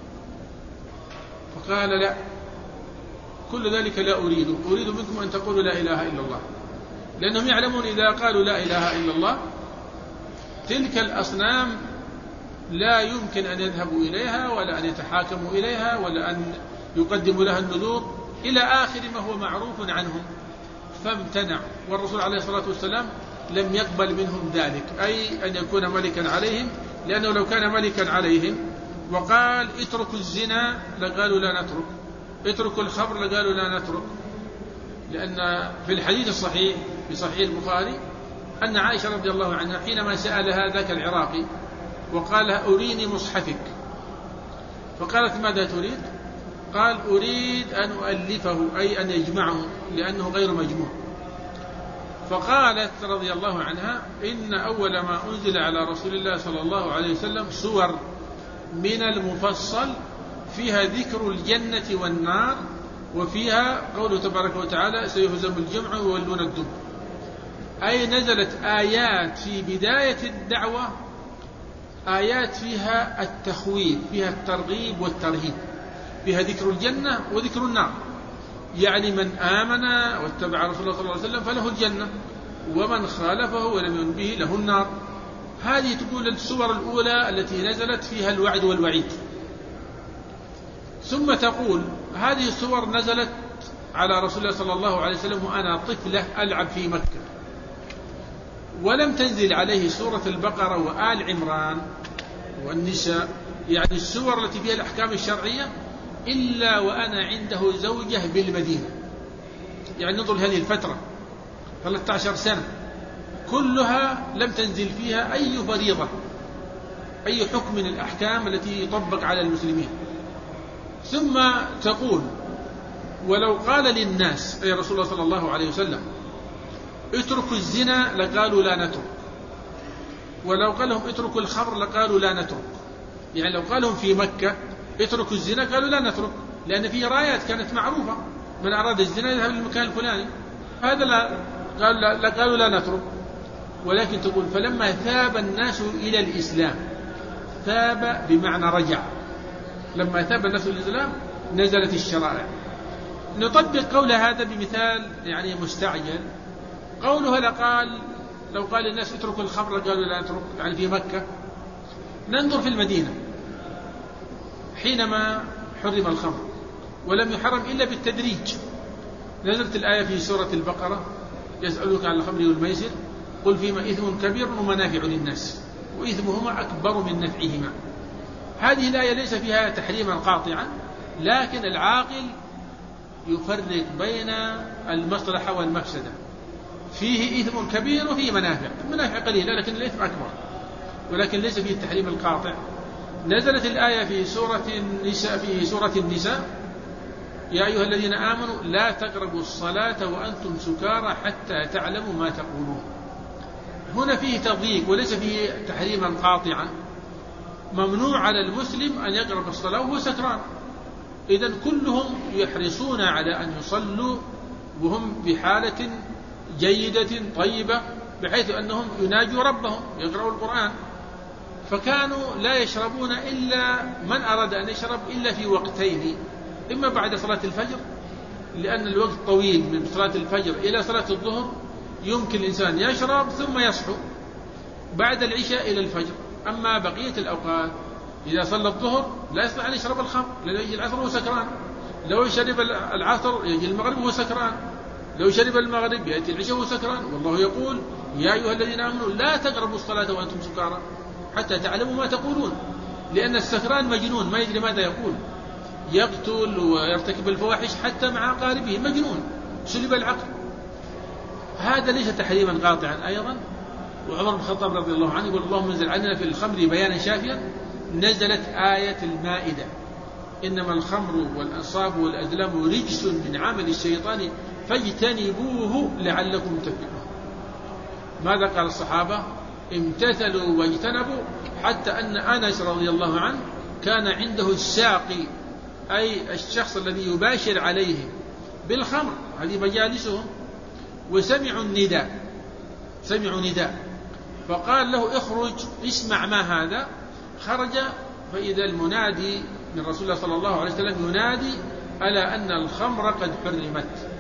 فقال لا، كل ذلك لا أريد، أريد منكم أن تقولوا لا إله إلا الله، لأنهم يعلمون إذا قالوا لا إله إلا الله تلك الأصنام لا يمكن أن يذهبوا إليها ولا أن يتحاكموا إليها ولا أن يقدموا لها النذور إلى آخر ما هو معروف عنهم. فامتنع، والرسول عليه الصلاة والسلام لم يقبل منهم ذلك، أي أن يكون ملكا عليهم، لأنه لو كان ملكا عليهم وقال اتركوا الزنا لقالوا لا نترك، اتركوا الخمر لقالوا لا نترك. لأن في الحديث الصحيح في صحيح البخاري أن عائشة رضي الله عنها حينما سألها ذاك العراقي وقال لها أريني مصحفك، فقالت ماذا تريد؟ قال أريد أن أؤلفه، أي أن يجمعه، لأنه غير مجموع. فقالت رضي الله عنها إن أول ما أنزل على رسول الله صلى الله عليه وسلم سور من المفصل فيها ذكر الجنة والنار، وفيها قوله تبارك وتعالى سيهزم الجمع ويولون الدبر، أي نزلت آيات في بداية الدعوة، آيات فيها التخويف، فيها الترغيب والترهيب، فيها ذكر الجنة وذكر النار، يعني من آمن واتبع رسول الله صلى الله عليه وسلم فله الجنة، ومن خالفه ولم يؤمن به له النار. هذه تقول السور الأولى التي نزلت فيها الوعد والوعيد. ثم تقول هذه السور نزلت على رسول الله صلى الله عليه وسلم وأنا طفلة ألعب في مكة، ولم تنزل عليه سورة البقرة وآل عمران والنساء، يعني السور التي فيها الأحكام الشرعية، إلا وأنا عنده زوجة بالمدينة. يعني نظر هذه الفترة ثلاثة عشر سنة كلها لم تنزل فيها أي فريضة، أي حكم من الأحكام التي يطبق على المسلمين. ثم تقول ولو قال للناس يا رسول الله صلى الله عليه وسلم اتركوا الزنا لقالوا لا نترك، ولو قال لهم اتركوا الخمر لقالوا لا نترك. يعني لو قال لهم في مكة اتركوا الزنا قالوا لا نترك، لأن فيه رايات كانت معروفة، من أراد الزنا يذهب للمكان الفلاني، هذا لا قال لا قالوا لا نترك. ولكن تقول فلما ثاب الناس إلى الإسلام، ثاب بمعنى رجع، لما ثاب الناس إلى الإسلام نزلت الشرائع. نطبق قول هذا بمثال يعني مستعجل. قولها لقال لو قال الناس اتركوا الخمر قالوا لا نترك، يعني في مكة. ننظر في المدينة حينما حرم الخمر ولم يحرم إلا بالتدريج. نزلت الآية في سورة البقرة يسألوك عن الخمر والميسر قل فيما إثم كبير ومنافع للناس وإثمهما أكبر من نفعهما. هذه الآية ليس فيها تحريما قاطعا، لكن العاقل يفرق بين المصلحة والمفسدة. فيه إثم كبير وفيه منافع، منافع قليلة لكن الإثم أكبر، ولكن ليس فيه التحريم القاطع. نزلت الآية في سورة النساء في سورة النساء يا أيها الذين آمنوا لا تقربوا الصلاة وأنتم سكارى حتى تعلموا ما تقولون. هنا فيه تضييق وليس فيه تحريما قاطعا. ممنوع على المسلم أن يقرب الصلاة وهو سكران. إذن كلهم يحرصون على أن يصلوا وهم بحالة جيدة طيبة، بحيث أنهم يناجوا ربهم يقرأوا القرآن. فكانوا لا يشربون إلا من أراد أن يشرب إلا في وقتين، إما بعد صلاة الفجر لأن الوقت طويل من صلاة الفجر إلى صلاة الظهر، يمكن الإنسان يشرب ثم يصحو، بعد العشاء إلى الفجر. أما بقية الأوقات إذا صلى الظهر لا يستطيع أن يشرب الخمر لأنه يجي العصر وهو سكران، لو شرب العصر يجي المغرب وهو سكران، لو شرب المغرب يأتي العشاء وهو سكران. والله يقول يا أيها الذين آمنوا لا تقربوا الصلاة وأنتم سكارى حتى تعلموا ما تقولون، لأن السكران مجنون ما يدري ماذا يقول، يقتل ويرتكب الفواحش حتى مع أقاربه، مجنون سلب العقل. هذا ليس تحريما قاطعا أيضا. وعمر بن الخطاب رضي الله عنه يقول اللهم انزل علينا في الخمر بيانا شافيا. نزلت آية المائدة إنما الخمر والأنصاب والأزلام رجس من عمل الشيطان فاجتنبوه لعلكم تفلحون. ماذا قال الصحابة؟ امتثلوا واجتنبوا، حتى أن أنس رضي الله عنه كان عنده الساقي، أي الشخص الذي يباشر عليهم بالخمر، هذه مجالسهم، وسمعوا النداء سمعوا نداء فقال له اخرج اسمع ما هذا. خرج فإذا المنادي من رسول الله صلى الله عليه وسلم ينادي ألا أن الخمر قد حرمت.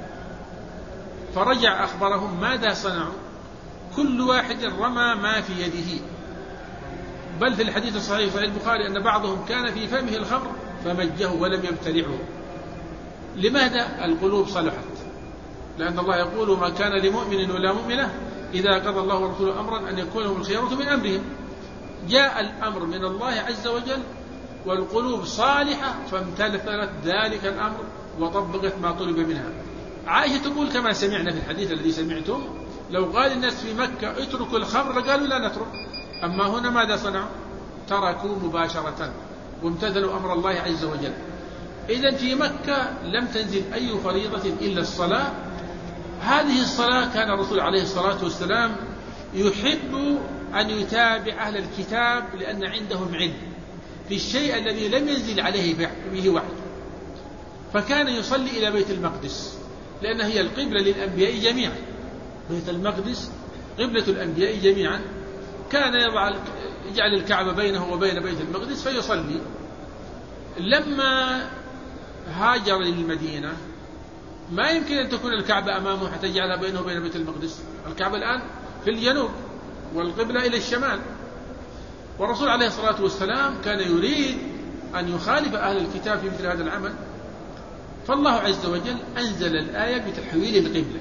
فرجع أخبرهم ماذا صنعوا، كل واحد رمى ما في يده. بل في الحديث الصحيح في البخاري أن بعضهم كان في فمه الخمر فمجه ولم يبتلعه. لماذا؟ القلوب صلحت، لأن الله يقول ما كان لمؤمن ولا مؤمنة إذا قضى الله ورسوله أمرا أن يكون لهم الخيرة من أمرهم. جاء الأمر من الله عز وجل والقلوب صالحة فامتثلت ذلك الأمر وطبقت ما طلب منها. عائشة تقول كما سمعنا في الحديث الذي سمعتم لو قال الناس في مكة اتركوا الخمر قالوا لا نترك، أما هنا ماذا صنعوا؟ تركوا مباشرة وامتثلوا أمر الله عز وجل. إذن في مكة لم تنزل أي فريضة إلا الصلاة، هذه الصلاة كان الرسول عليه الصلاة والسلام يحب أن يتابع أهل الكتاب لأن عندهم علم في الشيء الذي لم ينزل عليه به وحي، فكان يصلي إلى بيت المقدس لأن هي القبلة للأنبياء جميعا. بيت المقدس قبلة الأنبياء جميعا، كان يضع يجعل الكعبة بينه وبين بيت المقدس فيصلي. لما هاجر للمدينة ما يمكن أن تكون الكعبة أمامه حتى يجعلها بينه وبين بيت المقدس، الكعبة الآن في الجنوب والقبلة إلى الشمال، والرسول عليه الصلاة والسلام كان يريد أن يخالف أهل الكتاب في مثل هذا العمل، فالله عز وجل أنزل الآية بتحويل القبلة.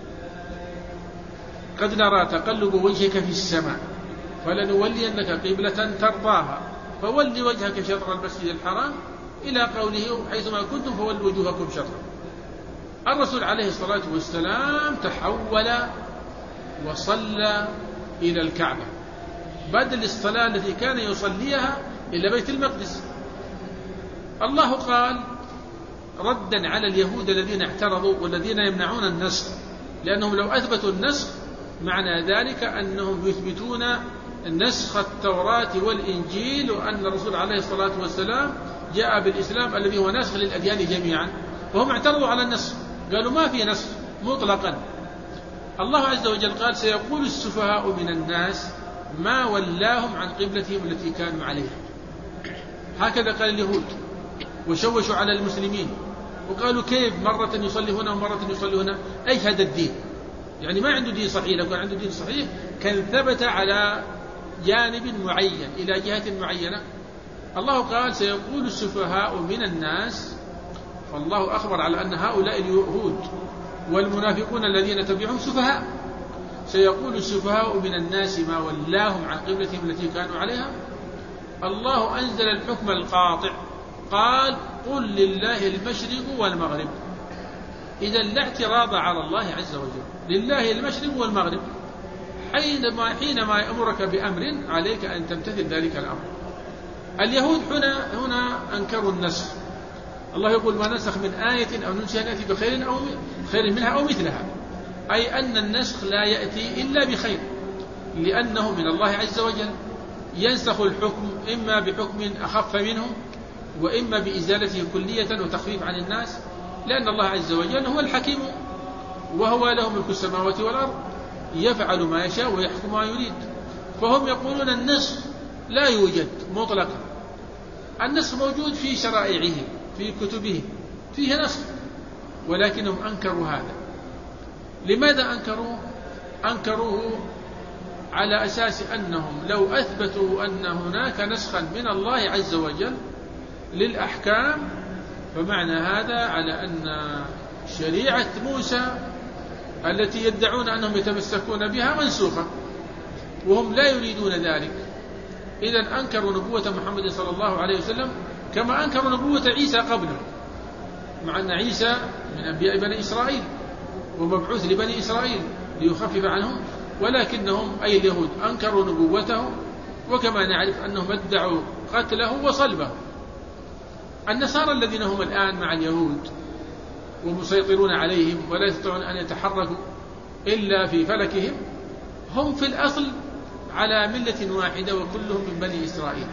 قد نرى تقلب وجهك في السماء فلنولينك قبلة ترضاها فول وجهك شطر المسجد الحرام إلى قوله حيثما كنتم فولوا وجوهكم شطره. الرسول عليه الصلاة والسلام تحول وصلى إلى الكعبة بدل الصلاة التي كان يصليها إلى بيت المقدس. الله قال ردا على اليهود الذين اعترضوا والذين يمنعون النسخ، لأنهم لو أثبتوا النسخ معنى ذلك أنهم يثبتون نسخ التوراة والإنجيل، وأن الرسول عليه الصلاة والسلام جاء بالإسلام الذي هو نسخ للأديان جميعا، فهم اعترضوا على النسخ، قالوا ما في نسخ مطلقا. الله عز وجل قال سيقول السفهاء من الناس ما ولاهم عن قبلتهم التي كانوا عليها. هكذا قال اليهود وشوشوا على المسلمين وقالوا كيف مرة يصلي هنا ومرة يصلي هنا، أي هذا الدين؟ يعني ما عنده دين صحيح. لو كان عنده دين صحيح كان ثبت على جانب معين إلى جهة معينة. الله قال سيقول السفهاء من الناس، فالله أخبر على أن هؤلاء اليهود والمنافقون الذين تبعهم سفهاء. سيقول السفهاء من الناس ما ولاهم عن قبلتهم التي كانوا عليها. الله أنزل الحكم القاطع قال قل لله المشرق والمغرب. إذا لا اعتراض على الله عز وجل، لله المشرق والمغرب. حينما, حينما يأمرك بأمر عليك أن تمتثل ذلك الأمر. اليهود هنا, هنا أنكروا النسخ. الله يقول ما نسخ من آية أو ننسها نأتي بخير أو خير منها أو مثلها، أي أن النسخ لا يأتي إلا بخير، لأنه من الله عز وجل. ينسخ الحكم إما بحكم أخف منه وإما بإزالته كلية وتخفيف عن الناس، لأن الله عز وجل هو الحكيم وهو له ملك السماوات والأرض يفعل ما يشاء ويحكم ما يريد. فهم يقولون النسخ لا يوجد مطلقا، النسخ موجود في شرائعهم في كتبهم فيه نسخ، ولكنهم أنكروا هذا. لماذا أنكروه؟ أنكروه على أساس أنهم لو أثبتوا أن هناك نسخا من الله عز وجل للأحكام فمعنى هذا على أن شريعة موسى التي يدعون أنهم يتمسكون بها منسوخة، وهم لا يريدون ذلك. إذن أنكروا نبوة محمد صلى الله عليه وسلم كما أنكروا نبوة عيسى قبله، مع أن عيسى من أنبياء بني إسرائيل ومبعوث لبني إسرائيل ليخفف عنهم، ولكنهم أي اليهود أنكروا نبوته، وكما نعرف أنهم ادعوا قتله وصلبه. النصارى الذين هم الآن مع اليهود ومسيطرون عليهم ولا يستطيعون أن يتحركوا إلا في فلكهم، هم في الأصل على ملة واحدة وكلهم من بني إسرائيل.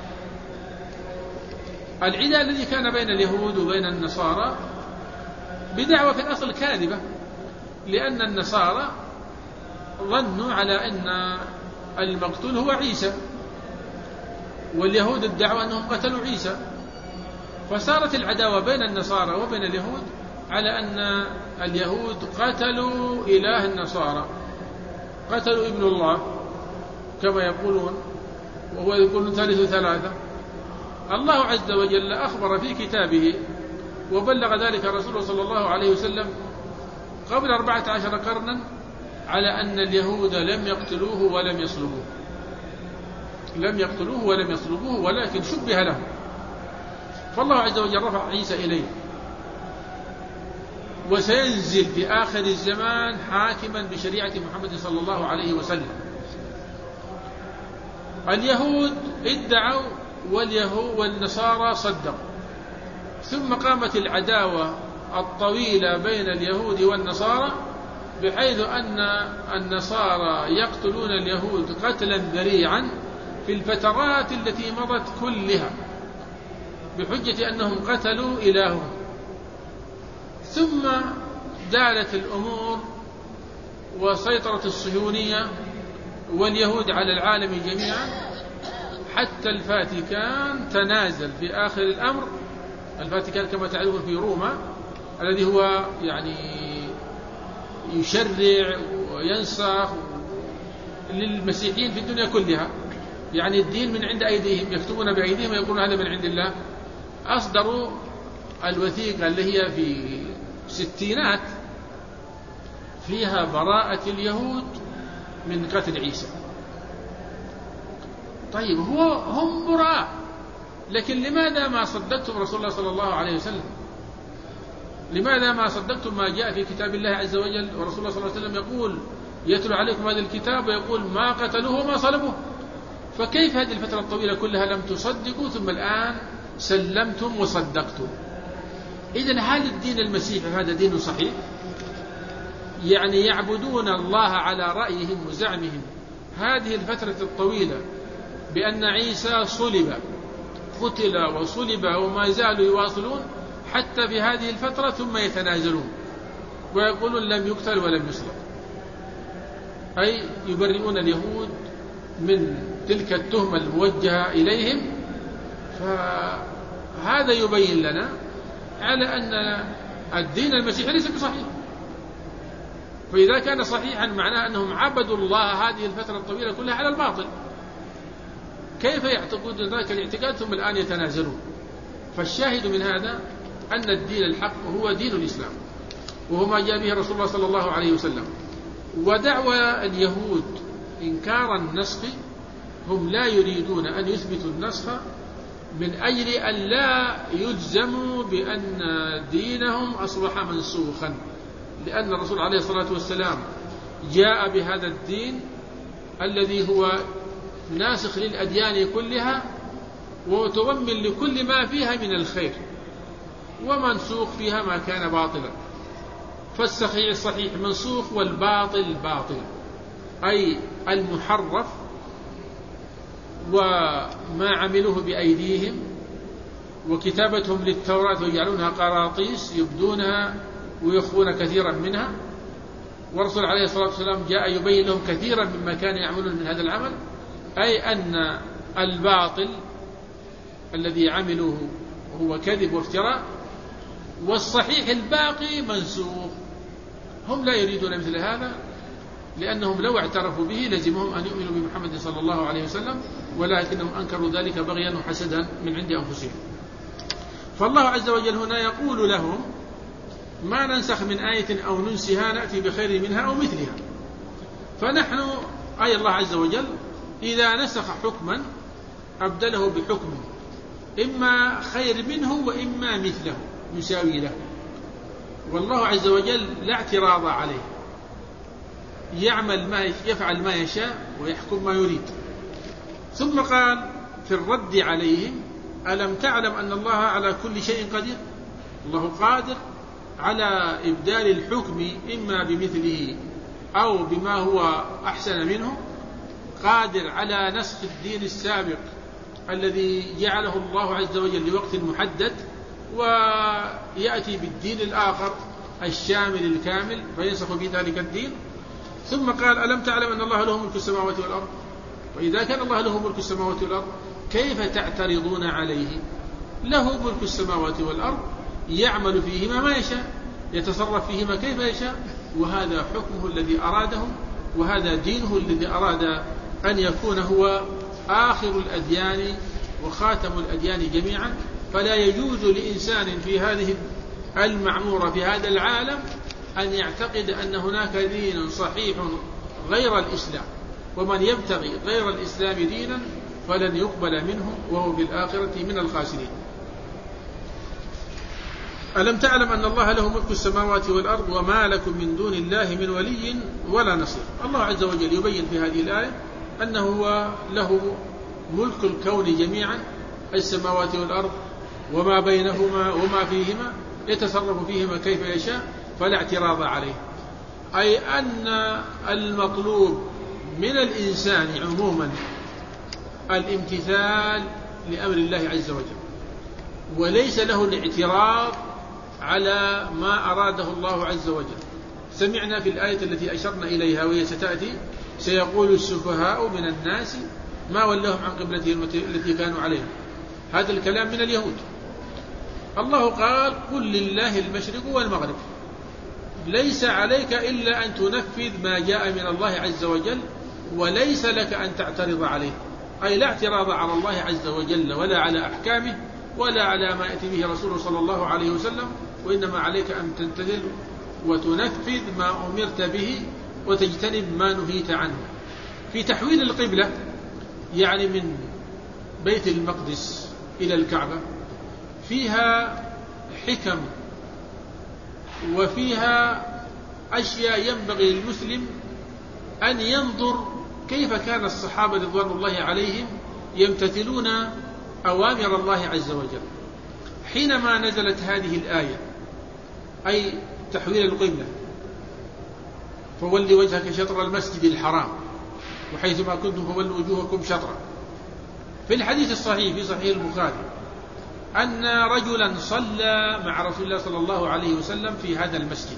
العداء الذي كان بين اليهود وبين النصارى بدعوة في الأصل كاذبة، لأن النصارى ظنوا على أن المقتول هو عيسى، واليهود ادعوا أنهم قتلوا عيسى، فصارت العداوة بين النصارى وبين اليهود على أن اليهود قتلوا إله النصارى، قتلوا ابن الله كما يقولون، وهو يقول ثالث ثلاثة. الله عز وجل أخبر في كتابه وبلغ ذلك رسوله صلى الله عليه وسلم قبل أربعة عشر قرنا على أن اليهود لم يقتلوه ولم يصلبوه، لم يقتلوه ولم يصلبوه ولكن شبه له. فالله عز وجل رفع عيسى إليه، وسينزل في آخر الزمان حاكما بشريعة محمد صلى الله عليه وسلم. اليهود ادعوا واليهود والنصارى صدقوا، ثم قامت العداوة الطويلة بين اليهود والنصارى بحيث أن النصارى يقتلون اليهود قتلا ذريعا في الفترات التي مضت كلها بحجة أنهم قتلوا إلههم. ثم دالت الأمور وسيطرة الصهيونية واليهود على العالم جميعا حتى الفاتيكان تنازل في آخر الأمر. الفاتيكان كما تعلمون في روما الذي هو يعني يشرع وينسخ للمسيحيين في الدنيا كلها، يعني الدين من عند أيديهم، يكتبون بأيديهم ويقولون هذا من عند الله. أصدروا الوثيقة اللي هي في ستينات فيها براءة اليهود من قتل عيسى. طيب هو هم براء، لكن لماذا ما صدقتم رسول الله صلى الله عليه وسلم؟ لماذا ما صدقتم ما جاء في كتاب الله عز وجل؟ ورسول الله صلى الله عليه وسلم يقول يتلو عليكم هذا الكتاب ويقول ما قتلوه وما صلبوه. فكيف هذه الفترة الطويلة كلها لم تصدقوا ثم الآن سلمتم وصدقتم؟ إذن هل الدين المسيحي هذا دين صحيح؟ يعني يعبدون الله على رأيهم وزعمهم هذه الفترة الطويلة بأن عيسى صلب، قتل وصلب وما زالوا يواصلون حتى في هذه الفترة، ثم يتنازلون ويقولون لم يقتل ولم يصلب، أي يبرئون اليهود من تلك التهمة الموجهة إليهم. فهذا يبين لنا على أن الدين المسيحي ليس بصحيح. فإذا كان صحيحا معناه أنهم عبدوا الله هذه الفترة الطويلة كلها على الباطل، كيف يعتقدون ذلك الاعتقاد ثم الآن يتنازلون؟ فالشاهد من هذا أن الدين الحق هو دين الإسلام، وهو ما جاء به رسول الله صلى الله عليه وسلم. ودعوى اليهود إنكار النسخ، هم لا يريدون أن يثبتوا النسخ من أجل أن لا يجزموا بأن دينهم أصبح منسوخا، لأن الرسول عليه الصلاة والسلام جاء بهذا الدين الذي هو ناسخ للأديان كلها ومتضمن لكل ما فيها من الخير، ومنسوخ فيها ما كان باطلا. فالصحيح الصحيح منسوخ والباطل باطل، أي المحرف وما عملوه بأيديهم وكتابتهم للتوراة ويجعلونها قراطيس يبدونها ويخفون كثيرا منها. والرسول عليه الصلاة والسلام جاء يبين لهم كثيرا مما كانوا يعملون من هذا العمل، أي أن الباطل الذي عملوه هو كذب وافتراء، والصحيح الباقي منسوخ. هم لا يريدون مثل هذا، لأنهم لو اعترفوا به لزمهم أن يؤمنوا بمحمد صلى الله عليه وسلم، ولكنهم أنكروا ذلك بغيا وحسدا من عند أنفسهم. فالله عز وجل هنا يقول لهم ما ننسخ من آية أو ننسها نأتي بخير منها أو مثلها. فنحن أي الله عز وجل إذا نسخ حكما أبدله بحكم إما خير منه وإما مثله يساوي له، والله عز وجل لا اعتراض عليه، يعمل ما يفعل ما يشاء ويحكم ما يريد. ثم قال في الرد عليهم ألم تعلم أن الله على كل شيء قدير؟ الله قادر على إبدال الحكم إما بمثله أو بما هو أحسن منه، قادر على نسخ الدين السابق الذي جعله الله عز وجل لوقت محدد ويأتي بالدين الآخر الشامل الكامل فينسخ بذلك الدين. ثم قال ألم تعلم أن الله له ملك السماوات والأرض؟ وإذا كان الله له ملك السماوات والأرض كيف تعترضون عليه؟ له ملك السماوات والأرض، يعمل فيهما ما يشاء، يتصرف فيهما كيف يشاء، وهذا حكمه الذي أراده، وهذا دينه الذي أراد أن يكون هو آخر الأديان وخاتم الأديان جميعا. فلا يجوز لإنسان في هذه المعمورة في هذا العالم أن يعتقد أن هناك دين صحيح غير الإسلام، ومن يبتغي غير الإسلام دينا فلن يقبل منه وهو بالآخرة من الخاسرين. ألم تعلم أن الله له ملك السماوات والأرض وما لكم من دون الله من ولي ولا نصير؟ الله عز وجل يبين في هذه الآية أنه هو له ملك الكون جميعا، السماوات والأرض وما بينهما وما فيهما، يتصرف فيهما كيف يشاء فلا اعتراض عليه. أي أن المطلوب من الإنسان عموما الامتثال لأمر الله عز وجل، وليس له الاعتراض على ما أراده الله عز وجل. سمعنا في الآية التي أشرنا إليها وهي ستأتي: سيقول السفهاء من الناس ما ولهم عن قبلتهم التي كانوا عليها. هذا الكلام من اليهود. الله قال: قل لله المشرق والمغرب، ليس عليك إلا أن تنفذ ما جاء من الله عز وجل، وليس لك أن تعترض عليه، أي لا اعتراض على الله عز وجل ولا على أحكامه ولا على ما يأتي به رسوله صلى الله عليه وسلم، وإنما عليك أن تمتثل وتنفذ ما أمرت به وتجتنب ما نهيت عنه. في تحويل القبلة يعني من بيت المقدس إلى الكعبة فيها حكم وفيها أشياء ينبغي للمسلم أن ينظر كيف كان الصحابة رضوان الله عليهم يمتثلون أوامر الله عز وجل. حينما نزلت هذه الآية أي تحويل القبلة: فولي وجهك شطر المسجد الحرام وحيثما كنتم فولوا وجوهكم شطرا. في الحديث الصحيح في صحيح البخاري أن رجلا صلى مع رسول الله صلى الله عليه وسلم في هذا المسجد،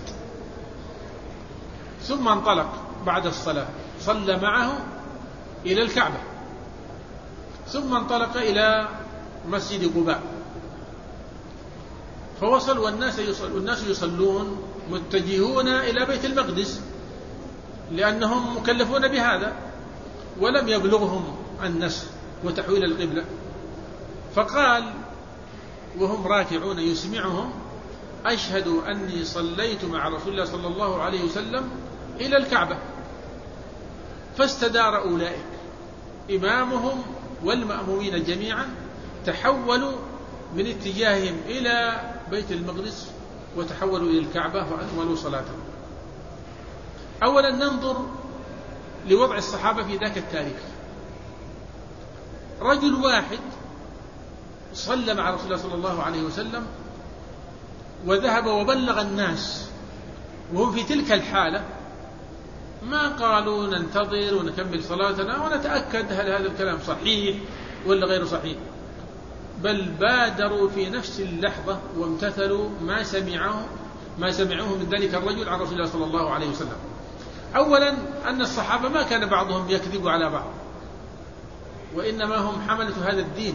ثم انطلق بعد الصلاة صلى معه إلى الكعبة، ثم انطلق إلى مسجد قباء، فوصل والناس يصل والناس يصلون متجهون إلى بيت المقدس لأنهم مكلفون بهذا، ولم يبلغهم النسخ وتحويل القبلة. فقال وهم راكعون يسمعهم: أشهد أني صليت مع رسول الله صلى الله عليه وسلم إلى الكعبة. فاستدار أولئك إمامهم والمأمومين جميعا، تحولوا من اتجاههم إلى بيت المقدس وتحولوا إلى الكعبة وأكملوا صلاتهم. أولا ننظر لوضع الصحابة في ذاك التاريخ. رجل واحد صلى مع رسول الله صلى الله عليه وسلم وذهب وبلغ الناس وهم في تلك الحالة، ما قالوا ننتظر ونكمل صلاتنا ونتأكد هل هذا الكلام صحيح ولا غير صحيح، بل بادروا في نفس اللحظة وامتثلوا ما سمعوه ما سمعوه من ذلك الرجل عن رسول الله صلى الله عليه وسلم. أولا أن الصحابة ما كان بعضهم يكذب على بعض، وإنما هم حملة هذا الدين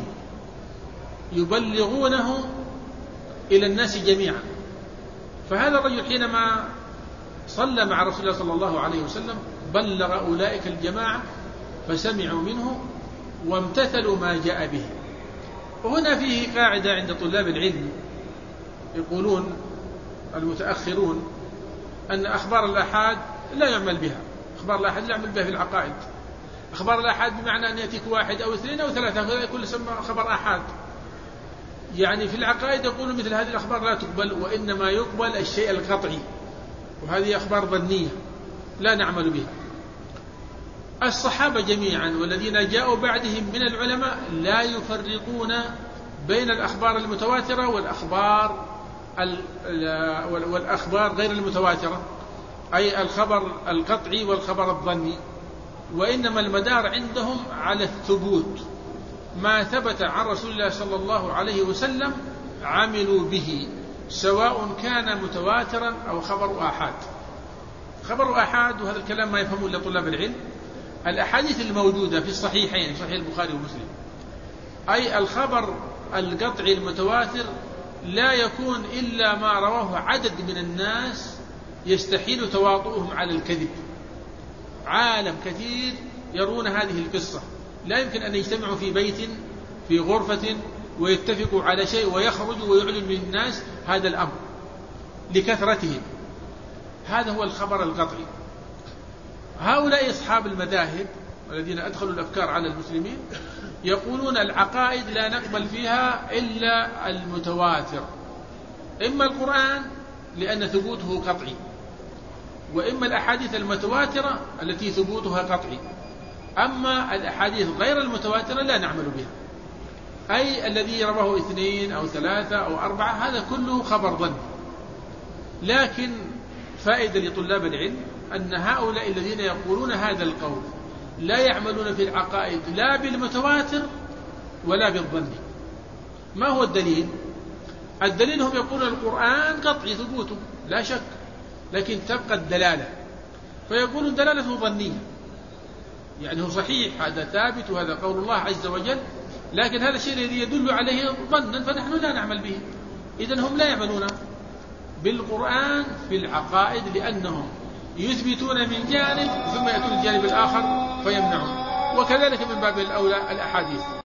يبلغونه إلى الناس جميعا. فهذا الرجل حينما صلى مع رسول الله صلى الله عليه وسلم بلغ أولئك الجماعة فسمعوا منه وامتثلوا ما جاء به. وهنا فيه قاعدة عند طلاب العلم، يقولون المتأخرون أن أخبار الآحاد لا يعمل بها، أخبار الآحاد لا يعمل بها في العقائد. أخبار الآحاد بمعنى أن يأتيك واحد أو اثنين أو ثلاثة، هذا يكون يسمى خبر آحاد. يعني في العقائد يقولون مثل هذه الأخبار لا تقبل، وإنما يقبل الشيء القطعي، وهذه أخبار ظنية لا نعمل بها. الصحابة جميعا والذين جاءوا بعدهم من العلماء لا يفرقون بين الأخبار المتواترة والأخبار والأخبار غير المتواترة، أي الخبر القطعي والخبر الظني، وإنما المدار عندهم على الثبوت. ما ثبت عن رسول الله صلى الله عليه وسلم عملوا به، سواء كان متواترا أو خبر آحاد. خبر آحاد، وهذا الكلام ما يفهمه إلا طلاب العلم، الأحاديث الموجودة في الصحيحين صحيح البخاري ومسلم، أي الخبر القطعي المتواتر لا يكون إلا ما رواه عدد من الناس يستحيل تواطؤهم على الكذب. عالم كثير يرون هذه القصة، لا يمكن أن يجتمعوا في بيت في غرفة ويتفقوا على شيء ويخرجوا ويعلن للناس هذا الأمر لكثرتهم. هذا هو الخبر القطعي. هؤلاء أصحاب المذاهب الذين أدخلوا الأفكار على المسلمين يقولون العقائد لا نقبل فيها إلا المتواتر، إما القرآن لأن ثبوته قطعي، وإما الأحاديث المتواترة التي ثبوتها قطعي. أما الأحاديث غير المتواترة لا نعمل بها، أي الذي رواه اثنين أو ثلاثة أو أربعة هذا كله خبر ظني. لكن الفائدة لطلاب العلم أن هؤلاء الذين يقولون هذا القول لا يعملون في العقائد لا بالمتواتر ولا بالظن. ما هو الدليل؟ الدليل هم يقولون القرآن قطعي ثبوته لا شك، لكن تبقى الدلالة، فيقولون دلالته ظنية، يعني هو صحيح هذا ثابت وهذا قول الله عز وجل، لكن هذا الشيء الذي يدل عليه ظنا فنحن لا نعمل به. إذن هم لا يعملون بالقرآن في العقائد لأنهم يثبتون من جانب ثم يأتون الجانب الآخر فيمنعون، وكذلك من باب الأولى الأحاديث.